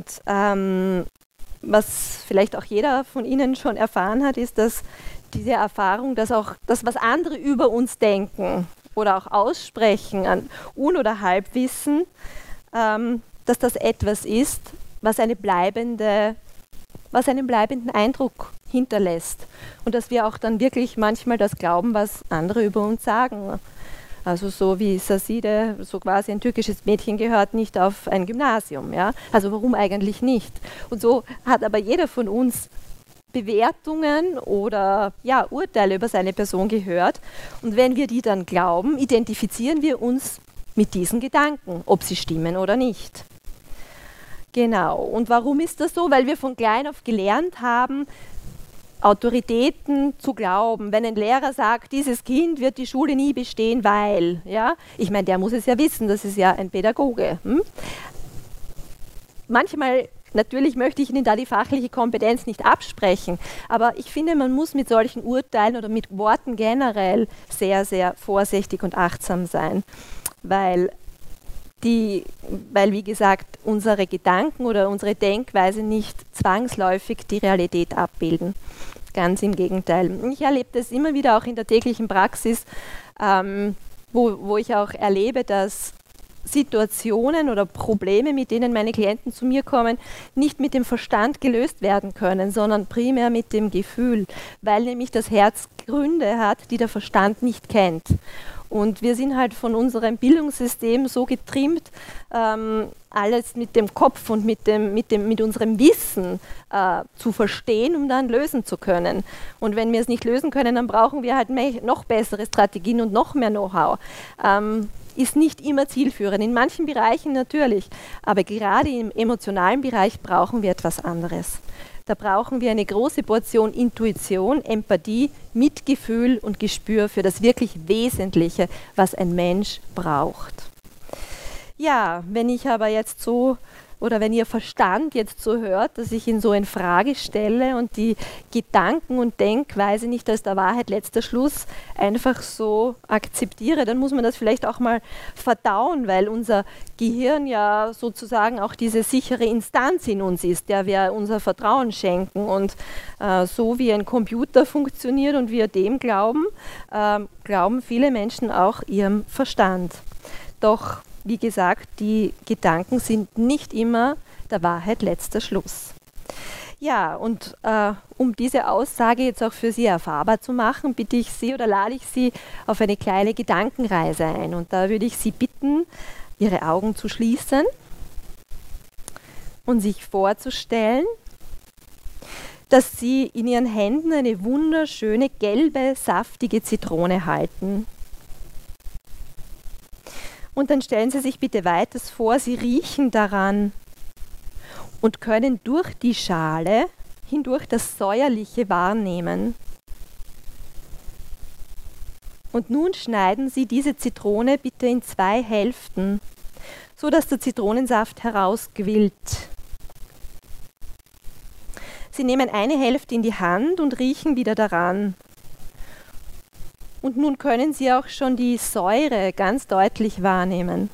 C: was vielleicht auch jeder von Ihnen schon erfahren hat, ist, dass diese Erfahrung, dass auch das, was andere über uns denken oder auch aussprechen an Un- oder Halbwissen, dass das etwas ist, was einen bleibenden Eindruck hinterlässt. Und dass wir auch dann wirklich manchmal das glauben, was andere über uns sagen. Also so wie Saside, so quasi ein türkisches Mädchen gehört nicht auf ein Gymnasium. Ja? Also warum eigentlich nicht? Und so hat aber jeder von uns Bewertungen oder Urteile über seine Person gehört. Und wenn wir die dann glauben, identifizieren wir uns mit diesen Gedanken, ob sie stimmen oder nicht. Genau. Und warum ist das so? Weil wir von klein auf gelernt haben, Autoritäten zu glauben. Wenn ein Lehrer sagt, dieses Kind wird die Schule nie bestehen, weil, ja, ich meine, der muss es ja wissen, das ist ja ein Pädagoge. Manchmal, natürlich möchte ich Ihnen da die fachliche Kompetenz nicht absprechen, aber ich finde, man muss mit solchen Urteilen oder mit Worten generell sehr, sehr vorsichtig und achtsam sein, weil wie gesagt, unsere Gedanken oder unsere Denkweise nicht zwangsläufig die Realität abbilden. Ganz im Gegenteil. Ich erlebe das immer wieder auch in der täglichen Praxis, wo ich auch erlebe, dass Situationen oder Probleme, mit denen meine Klienten zu mir kommen, nicht mit dem Verstand gelöst werden können, sondern primär mit dem Gefühl, weil nämlich das Herz Gründe hat, die der Verstand nicht kennt. Und wir sind halt von unserem Bildungssystem so getrimmt, alles mit dem Kopf und mit unserem Wissen zu verstehen, um dann lösen zu können. Und wenn wir es nicht lösen können, dann brauchen wir halt noch bessere Strategien und noch mehr Know-how. Ist nicht immer zielführend, in manchen Bereichen natürlich, aber gerade im emotionalen Bereich brauchen wir etwas anderes. Da brauchen wir eine große Portion Intuition, Empathie, Mitgefühl und Gespür für das wirklich Wesentliche, was ein Mensch braucht. Ja, wenn ich aber jetzt so, oder wenn Ihr Verstand jetzt so hört, dass ich ihn so in Frage stelle und die Gedanken und Denkweise nicht als der Wahrheit letzter Schluss einfach so akzeptiere, dann muss man das vielleicht auch mal verdauen, weil unser Gehirn ja sozusagen auch diese sichere Instanz in uns ist, der wir unser Vertrauen schenken. Und so wie ein Computer funktioniert und wir dem glauben, glauben viele Menschen auch ihrem Verstand. Doch wie gesagt, die Gedanken sind nicht immer der Wahrheit letzter Schluss. Ja, und um diese Aussage jetzt auch für Sie erfahrbar zu machen, bitte ich Sie oder lade ich Sie auf eine kleine Gedankenreise ein. Und da würde ich Sie bitten, Ihre Augen zu schließen und sich vorzustellen, dass Sie in Ihren Händen eine wunderschöne, gelbe, saftige Zitrone halten. Und dann stellen Sie sich bitte weiters vor, Sie riechen daran und können durch die Schale hindurch das Säuerliche wahrnehmen. Und nun schneiden Sie diese Zitrone bitte in 2 Hälften, so dass der Zitronensaft herausquillt. Sie nehmen eine Hälfte in die Hand und riechen wieder daran. Und nun können Sie auch schon die Säure ganz deutlich wahrnehmen.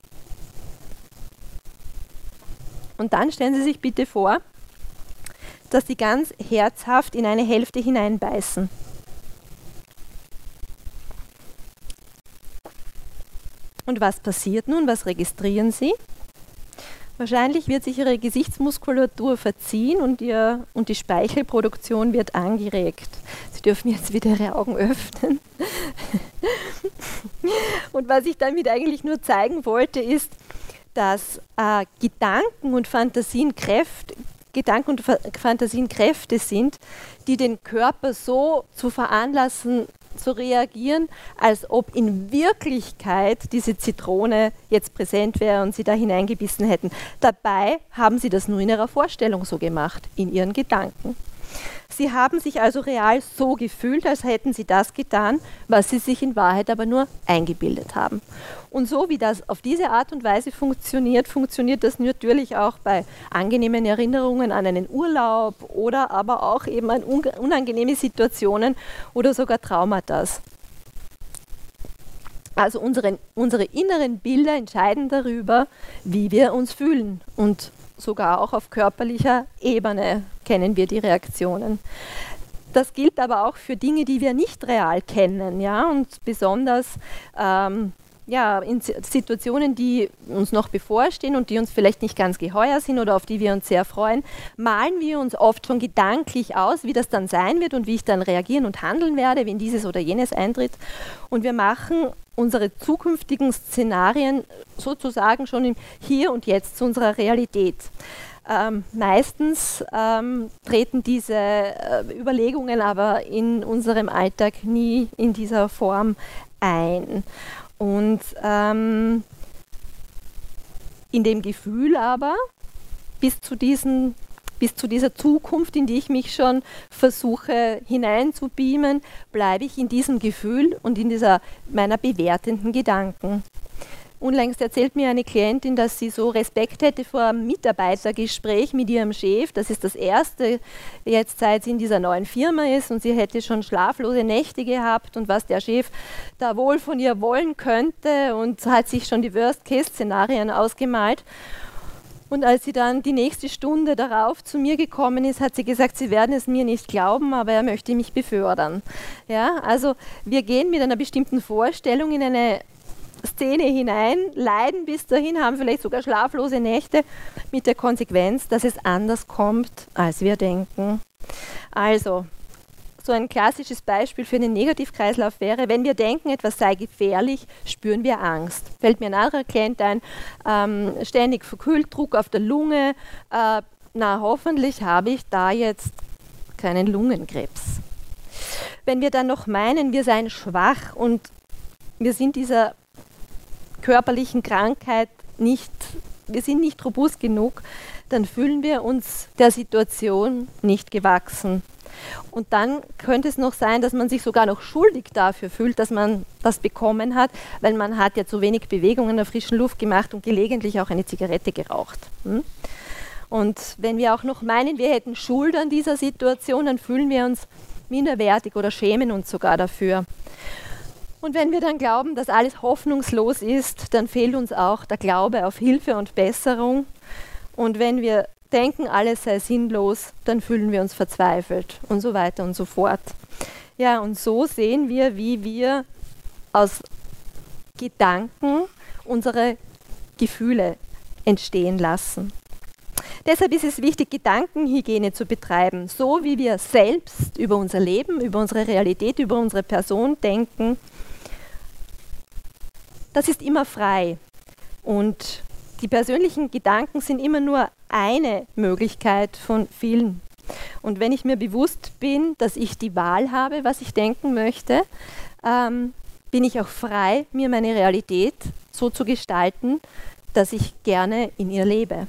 C: Und dann stellen Sie sich bitte vor, dass Sie ganz herzhaft in eine Hälfte hineinbeißen. Und was passiert nun? Was registrieren Sie? Wahrscheinlich wird sich Ihre Gesichtsmuskulatur verziehen und die Speichelproduktion wird angeregt. Sie dürfen jetzt wieder Ihre Augen öffnen. Und was ich damit eigentlich nur zeigen wollte, ist, dass Gedanken und Fantasien Kräfte sind, die den Körper so zu veranlassen, zu reagieren, als ob in Wirklichkeit diese Zitrone jetzt präsent wäre und sie da hineingebissen hätten. Dabei haben sie das nur in ihrer Vorstellung so gemacht, in ihren Gedanken. Sie haben sich also real so gefühlt, als hätten sie das getan, was sie sich in Wahrheit aber nur eingebildet haben. Und so wie das auf diese Art und Weise funktioniert, funktioniert das natürlich auch bei angenehmen Erinnerungen an einen Urlaub oder aber auch eben an unangenehme Situationen oder sogar Traumata. Also unsere inneren Bilder entscheiden darüber, wie wir uns fühlen, und sogar auch auf körperlicher Ebene kennen wir die Reaktionen. Das gilt aber auch für Dinge, die wir nicht real kennen, ja, und besonders in Situationen, die uns noch bevorstehen und die uns vielleicht nicht ganz geheuer sind oder auf die wir uns sehr freuen, malen wir uns oft schon gedanklich aus, wie das dann sein wird und wie ich dann reagieren und handeln werde, wenn dieses oder jenes eintritt. Und wir machen unsere zukünftigen Szenarien sozusagen schon im Hier und Jetzt zu unserer Realität. Meistens treten diese Überlegungen aber in unserem Alltag nie in dieser Form ein. Und in dem Gefühl aber, bis zu dieser Zukunft, in die ich mich schon versuche hineinzubeamen, bleibe ich in diesem Gefühl und in dieser meiner bewertenden Gedanken. Unlängst erzählt mir eine Klientin, dass sie so Respekt hätte vor einem Mitarbeitergespräch mit ihrem Chef. Das ist das erste jetzt, seit sie in dieser neuen Firma ist, und sie hätte schon schlaflose Nächte gehabt und was der Chef da wohl von ihr wollen könnte, und hat sich schon die Worst-Case-Szenarien ausgemalt. Und als sie dann die nächste Stunde darauf zu mir gekommen ist, hat sie gesagt, sie werden es mir nicht glauben, aber er möchte mich befördern. Ja, also wir gehen mit einer bestimmten Vorstellung in eine Szene hinein, leiden bis dahin, haben vielleicht sogar schlaflose Nächte, mit der Konsequenz, dass es anders kommt, als wir denken. Also, so ein klassisches Beispiel für einen Negativkreislauf wäre, wenn wir denken, etwas sei gefährlich, spüren wir Angst. Fällt mir ein anderer Klient ein, ständig verkühlt, Druck auf der Lunge, hoffentlich habe ich da jetzt keinen Lungenkrebs. Wenn wir dann noch meinen, wir seien schwach und wir sind dieser körperlichen Krankheit wir sind nicht robust genug, dann fühlen wir uns der Situation nicht gewachsen. Und dann könnte es noch sein, dass man sich sogar noch schuldig dafür fühlt, dass man das bekommen hat, weil man hat ja zu wenig Bewegung in der frischen Luft gemacht und gelegentlich auch eine Zigarette geraucht. Und wenn wir auch noch meinen, wir hätten Schuld an dieser Situation, dann fühlen wir uns minderwertig oder schämen uns sogar dafür. Und wenn wir dann glauben, dass alles hoffnungslos ist, dann fehlt uns auch der Glaube auf Hilfe und Besserung. Und wenn wir denken, alles sei sinnlos, dann fühlen wir uns verzweifelt und so weiter und so fort. Ja, und so sehen wir, wie wir aus Gedanken unsere Gefühle entstehen lassen. Deshalb ist es wichtig, Gedankenhygiene zu betreiben, so wie wir selbst über unser Leben, über unsere Realität, über unsere Person denken. Das ist immer frei, und die persönlichen Gedanken sind immer nur eine Möglichkeit von vielen. Und wenn ich mir bewusst bin, dass ich die Wahl habe, was ich denken möchte, bin ich auch frei, mir meine Realität so zu gestalten, dass ich gerne in ihr lebe.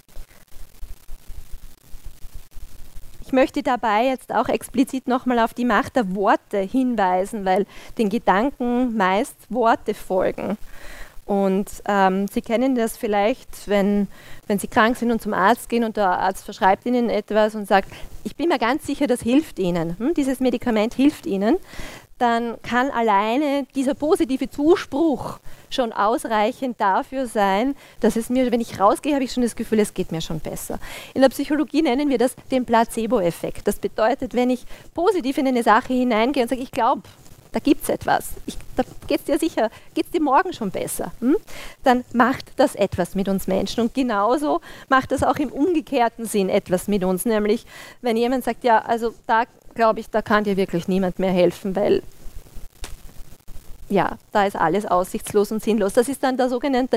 C: Ich möchte dabei jetzt auch explizit nochmal auf die Macht der Worte hinweisen, weil den Gedanken meist Worte folgen. Und Sie kennen das vielleicht, wenn Sie krank sind und zum Arzt gehen und der Arzt verschreibt Ihnen etwas und sagt, ich bin mir ganz sicher, das hilft Ihnen, dieses Medikament hilft Ihnen, dann kann alleine dieser positive Zuspruch schon ausreichend dafür sein, dass es mir, wenn ich rausgehe, habe ich schon das Gefühl, es geht mir schon besser. In der Psychologie nennen wir das den Placebo-Effekt. Das bedeutet, wenn ich positiv in eine Sache hineingehe und sage, ich glaube, da gibt es etwas, da geht es dir sicher, geht es dir morgen schon besser, dann macht das etwas mit uns Menschen. Und genauso macht das auch im umgekehrten Sinn etwas mit uns, nämlich wenn jemand sagt, ja, also da glaube ich, da kann dir wirklich niemand mehr helfen, weil ja, da ist alles aussichtslos und sinnlos. Das ist dann der sogenannte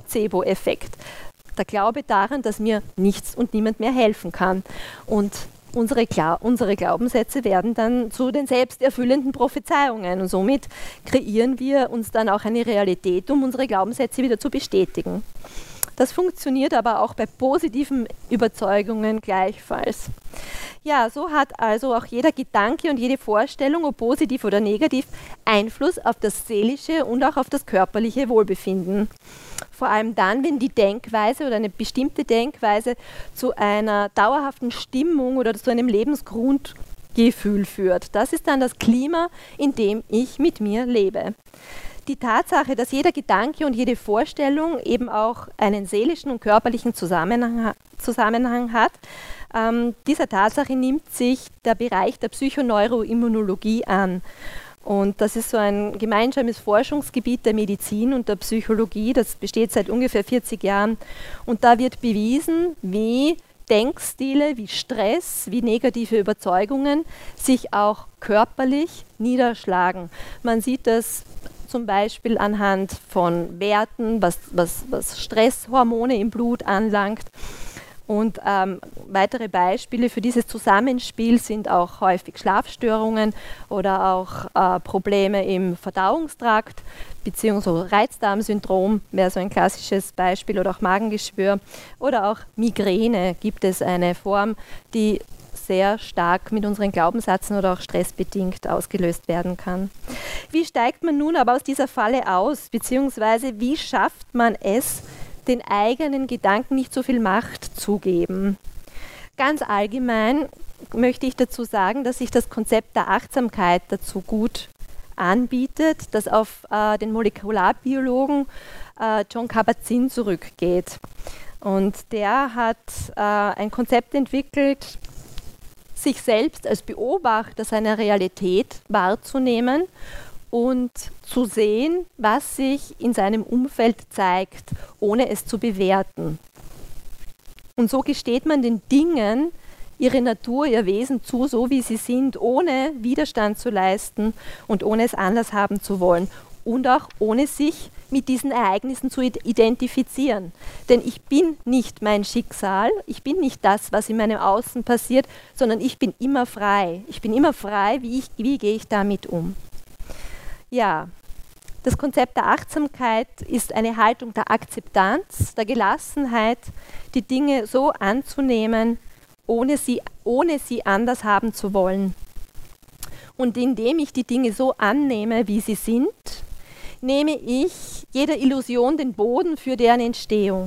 C: Nocebo-Effekt. Der Glaube daran, dass mir nichts und niemand mehr helfen kann. Und Unsere Glaubenssätze werden dann zu den selbsterfüllenden Prophezeiungen und somit kreieren wir uns dann auch eine Realität, um unsere Glaubenssätze wieder zu bestätigen. Das funktioniert aber auch bei positiven Überzeugungen gleichfalls. Ja, so hat also auch jeder Gedanke und jede Vorstellung, ob positiv oder negativ, Einfluss auf das seelische und auch auf das körperliche Wohlbefinden. Vor allem dann, wenn die Denkweise oder eine bestimmte Denkweise zu einer dauerhaften Stimmung oder zu einem Lebensgrundgefühl führt. Das ist dann das Klima, in dem ich mit mir lebe. Die Tatsache, dass jeder Gedanke und jede Vorstellung eben auch einen seelischen und körperlichen Zusammenhang hat, dieser Tatsache nimmt sich der Bereich der Psychoneuroimmunologie an. Und das ist so ein gemeinsames Forschungsgebiet der Medizin und der Psychologie, das besteht seit ungefähr 40 Jahren. Und da wird bewiesen, wie Denkstile, wie Stress, wie negative Überzeugungen sich auch körperlich niederschlagen. Man sieht das zum Beispiel anhand von Werten, was Stresshormone im Blut anlangt. Und weitere Beispiele für dieses Zusammenspiel sind auch häufig Schlafstörungen oder auch Probleme im Verdauungstrakt, beziehungsweise Reizdarmsyndrom wäre so ein klassisches Beispiel, oder auch Magengeschwür oder auch Migräne gibt es eine Form, die sehr stark mit unseren Glaubenssätzen oder auch stressbedingt ausgelöst werden kann. Wie steigt man nun aber aus dieser Falle aus, beziehungsweise wie schafft man es, den eigenen Gedanken nicht so viel Macht zu geben? Ganz allgemein möchte ich dazu sagen, dass sich das Konzept der Achtsamkeit dazu gut anbietet, das auf den Molekularbiologen Jon Kabat-Zinn zurückgeht. Und der hat ein Konzept entwickelt, sich selbst als Beobachter seiner Realität wahrzunehmen und zu sehen, was sich in seinem Umfeld zeigt, ohne es zu bewerten. Und so gesteht man den Dingen ihre Natur, ihr Wesen zu, so wie sie sind, ohne Widerstand zu leisten und ohne es anders haben zu wollen und auch ohne sich mit diesen Ereignissen zu identifizieren. Denn ich bin nicht mein Schicksal, ich bin nicht das, was in meinem Außen passiert, sondern ich bin immer frei. Ich bin immer frei, wie gehe ich damit um. Ja, das Konzept der Achtsamkeit ist eine Haltung der Akzeptanz, der Gelassenheit, die Dinge so anzunehmen, ohne sie anders haben zu wollen. Und indem ich die Dinge so annehme, wie sie sind, nehme ich jeder Illusion den Boden für deren Entstehung.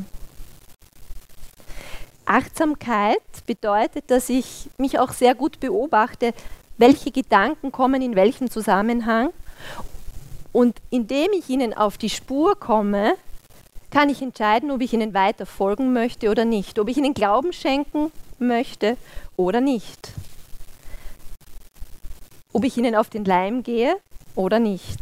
C: Achtsamkeit bedeutet, dass ich mich auch sehr gut beobachte, welche Gedanken kommen in welchem Zusammenhang. Und indem ich ihnen auf die Spur komme, kann ich entscheiden, ob ich ihnen weiter folgen möchte oder nicht, ob ich ihnen Glauben schenken möchte oder nicht, ob ich ihnen auf den Leim gehe oder nicht.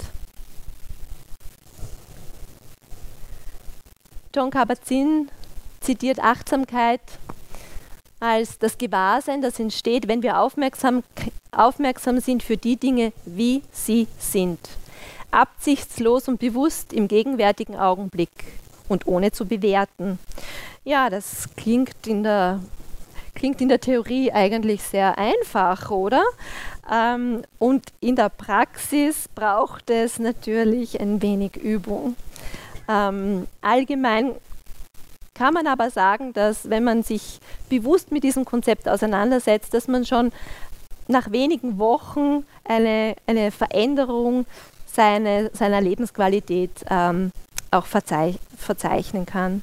C: Jon Kabat-Zinn zitiert Achtsamkeit als das Gewahrsein, das entsteht, wenn wir aufmerksam sind für die Dinge, wie sie sind. Absichtslos und bewusst im gegenwärtigen Augenblick und ohne zu bewerten. Ja, das klingt in der Theorie eigentlich sehr einfach, oder? Und in der Praxis braucht es natürlich ein wenig Übung. Allgemein kann man aber sagen, dass wenn man sich bewusst mit diesem Konzept auseinandersetzt, dass man schon nach wenigen Wochen eine Veränderung seiner Lebensqualität auch verzeichnen kann.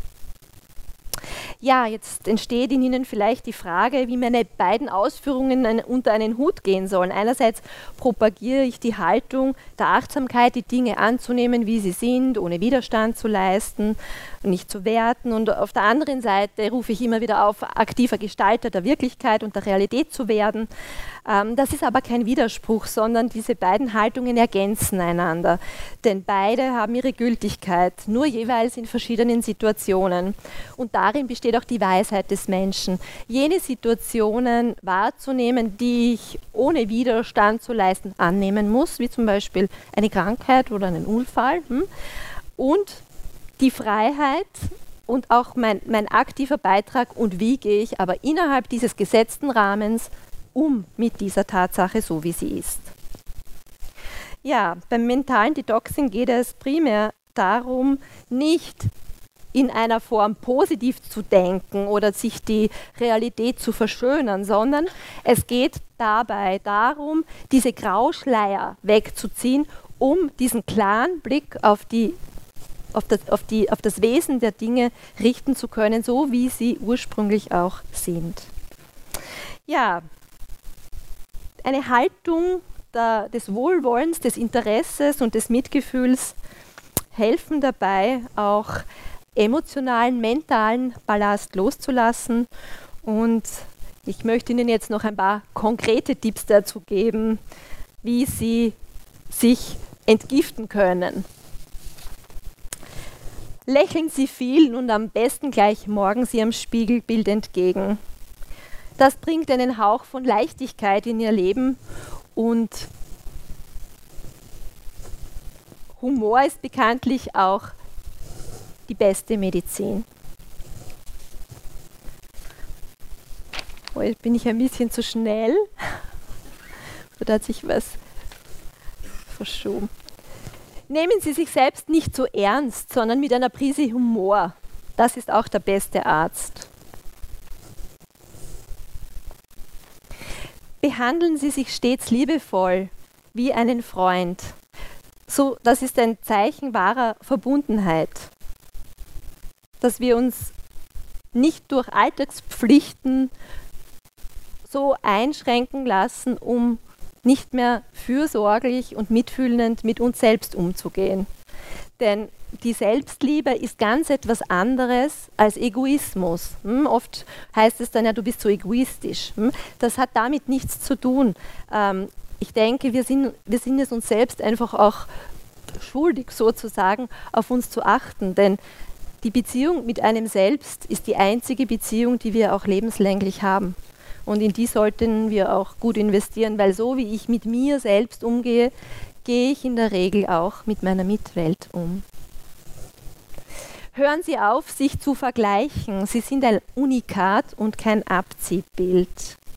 C: Ja, jetzt entsteht in Ihnen vielleicht die Frage, wie meine beiden Ausführungen unter einen Hut gehen sollen. Einerseits propagiere ich die Haltung der Achtsamkeit, die Dinge anzunehmen, wie sie sind, ohne Widerstand zu leisten und nicht zu werten. Und auf der anderen Seite rufe ich immer wieder auf, aktiver Gestalter der Wirklichkeit und der Realität zu werden. Das ist aber kein Widerspruch, sondern diese beiden Haltungen ergänzen einander. Denn beide haben ihre Gültigkeit, nur jeweils in verschiedenen Situationen. Und darin besteht auch die Weisheit des Menschen, jene Situationen wahrzunehmen, die ich ohne Widerstand zu leisten annehmen muss, wie zum Beispiel eine Krankheit oder einen Unfall. Und die Freiheit und auch mein aktiver Beitrag und wie gehe ich aber innerhalb dieses gesetzten Rahmens um mit dieser Tatsache, so wie sie ist. Ja, beim mentalen Detoxing geht es primär darum, nicht in einer Form positiv zu denken oder sich die Realität zu verschönern, sondern es geht dabei darum, diese Grauschleier wegzuziehen, um diesen klaren Blick auf das Wesen der Dinge richten zu können, so wie sie ursprünglich auch sind. Ja, eine Haltung des Wohlwollens, des Interesses und des Mitgefühls helfen dabei, auch emotionalen, mentalen Ballast loszulassen. Und ich möchte Ihnen jetzt noch ein paar konkrete Tipps dazu geben, wie Sie sich entgiften können. Lächeln Sie viel und am besten gleich morgens Ihrem Spiegelbild entgegen. Das bringt einen Hauch von Leichtigkeit in Ihr Leben und Humor ist bekanntlich auch die beste Medizin. Oh, jetzt bin ich ein bisschen zu schnell. Oder hat sich was verschoben? Nehmen Sie sich selbst nicht so ernst, sondern mit einer Prise Humor. Das ist auch der beste Arzt. Behandeln Sie sich stets liebevoll wie einen Freund. So, das ist ein Zeichen wahrer Verbundenheit. Dass wir uns nicht durch Alltagspflichten so einschränken lassen, um nicht mehr fürsorglich und mitfühlend mit uns selbst umzugehen. Denn die Selbstliebe ist ganz etwas anderes als Egoismus. Oft heißt es dann ja, du bist so egoistisch. Das hat damit nichts zu tun. Ich denke, wir sind es uns selbst einfach auch schuldig, sozusagen, auf uns zu achten. Denn die Beziehung mit einem selbst ist die einzige Beziehung, die wir auch lebenslänglich haben. Und in die sollten wir auch gut investieren, weil so wie ich mit mir selbst umgehe, gehe ich in der Regel auch mit meiner Mitwelt um. Hören Sie auf, sich zu vergleichen. Sie sind ein Unikat und kein Abziehbild.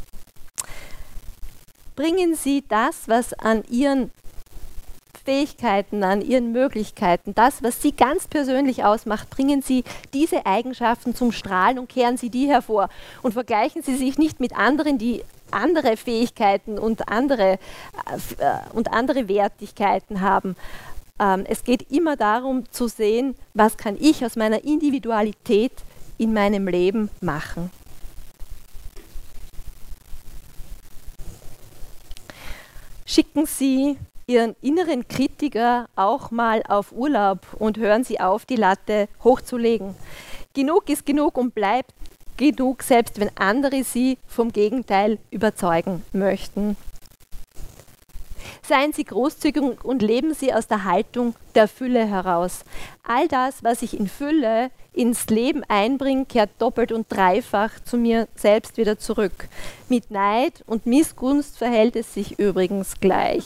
C: Bringen Sie das, was an Ihren Fähigkeiten, an Ihren Möglichkeiten, das, was Sie ganz persönlich ausmacht, bringen Sie diese Eigenschaften zum Strahlen und kehren Sie die hervor. Und vergleichen Sie sich nicht mit anderen, die andere Fähigkeiten und andere Wertigkeiten haben. Es geht immer darum zu sehen, was kann ich aus meiner Individualität in meinem Leben machen. Schicken Sie Ihren inneren Kritiker auch mal auf Urlaub und hören Sie auf, die Latte hochzulegen. Genug ist genug und bleibt genug, selbst wenn andere Sie vom Gegenteil überzeugen möchten. Seien Sie großzügig und leben Sie aus der Haltung der Fülle heraus. All das, was ich in Fülle ins Leben einbringe, kehrt doppelt und dreifach zu mir selbst wieder zurück. Mit Neid und Missgunst verhält es sich übrigens gleich.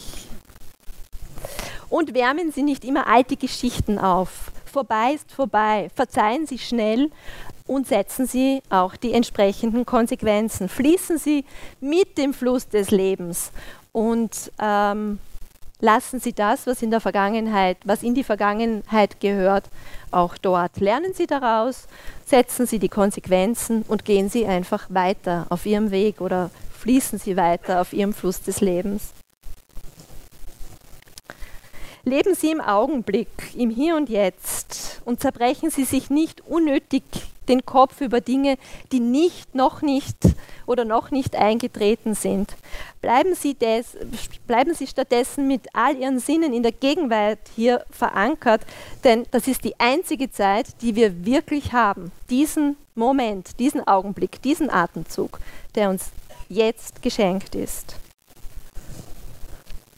C: Und wärmen Sie nicht immer alte Geschichten auf. Vorbei ist vorbei. Verzeihen Sie schnell und setzen Sie auch die entsprechenden Konsequenzen. Fließen Sie mit dem Fluss des Lebens und lassen Sie das, was in die Vergangenheit gehört, auch dort. Lernen Sie daraus, setzen Sie die Konsequenzen und gehen Sie einfach weiter auf Ihrem Weg oder fließen Sie weiter auf Ihrem Fluss des Lebens. Leben Sie im Augenblick, im Hier und Jetzt und zerbrechen Sie sich nicht unnötig den Kopf über Dinge, die noch nicht eingetreten sind. Bleiben Sie stattdessen mit all Ihren Sinnen in der Gegenwart hier verankert, denn das ist die einzige Zeit, die wir wirklich haben. Diesen Moment, diesen Augenblick, diesen Atemzug, der uns jetzt geschenkt ist.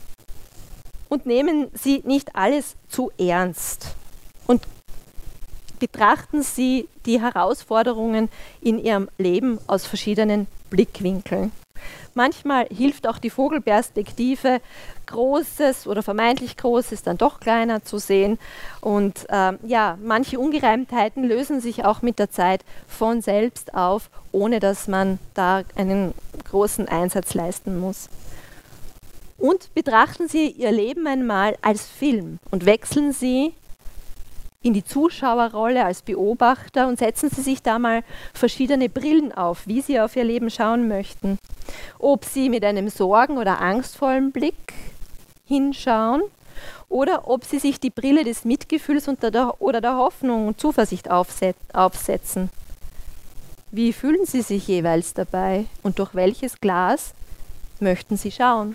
C: Und nehmen Sie nicht alles zu ernst. Und betrachten Sie die Herausforderungen in Ihrem Leben aus verschiedenen Blickwinkeln. Manchmal hilft auch die Vogelperspektive, Großes oder vermeintlich Großes dann doch kleiner zu sehen. Und manche Ungereimtheiten lösen sich auch mit der Zeit von selbst auf, ohne dass man da einen großen Einsatz leisten muss. Und betrachten Sie Ihr Leben einmal als Film und wechseln Sie in die Zuschauerrolle als Beobachter und setzen Sie sich da mal verschiedene Brillen auf, wie Sie auf Ihr Leben schauen möchten. Ob Sie mit einem sorgen- oder angstvollen Blick hinschauen oder ob Sie sich die Brille des Mitgefühls oder der Hoffnung und Zuversicht aufsetzen. Wie fühlen Sie sich jeweils dabei und durch welches Glas möchten Sie schauen?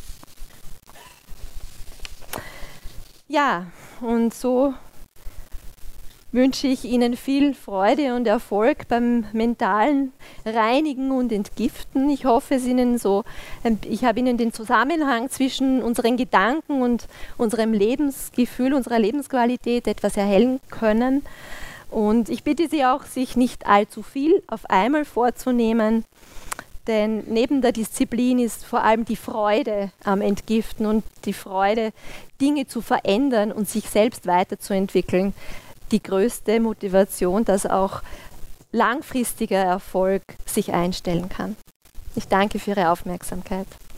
C: Ja, und so wünsche ich Ihnen viel Freude und Erfolg beim mentalen Reinigen und Entgiften. Ich hoffe, ich habe Ihnen den Zusammenhang zwischen unseren Gedanken und unserem Lebensgefühl, unserer Lebensqualität etwas erhellen können. Und ich bitte Sie auch, sich nicht allzu viel auf einmal vorzunehmen, denn neben der Disziplin ist vor allem die Freude am Entgiften und die Freude, Dinge zu verändern und sich selbst weiterzuentwickeln, die größte Motivation, dass auch langfristiger Erfolg sich einstellen kann. Ich danke für Ihre Aufmerksamkeit.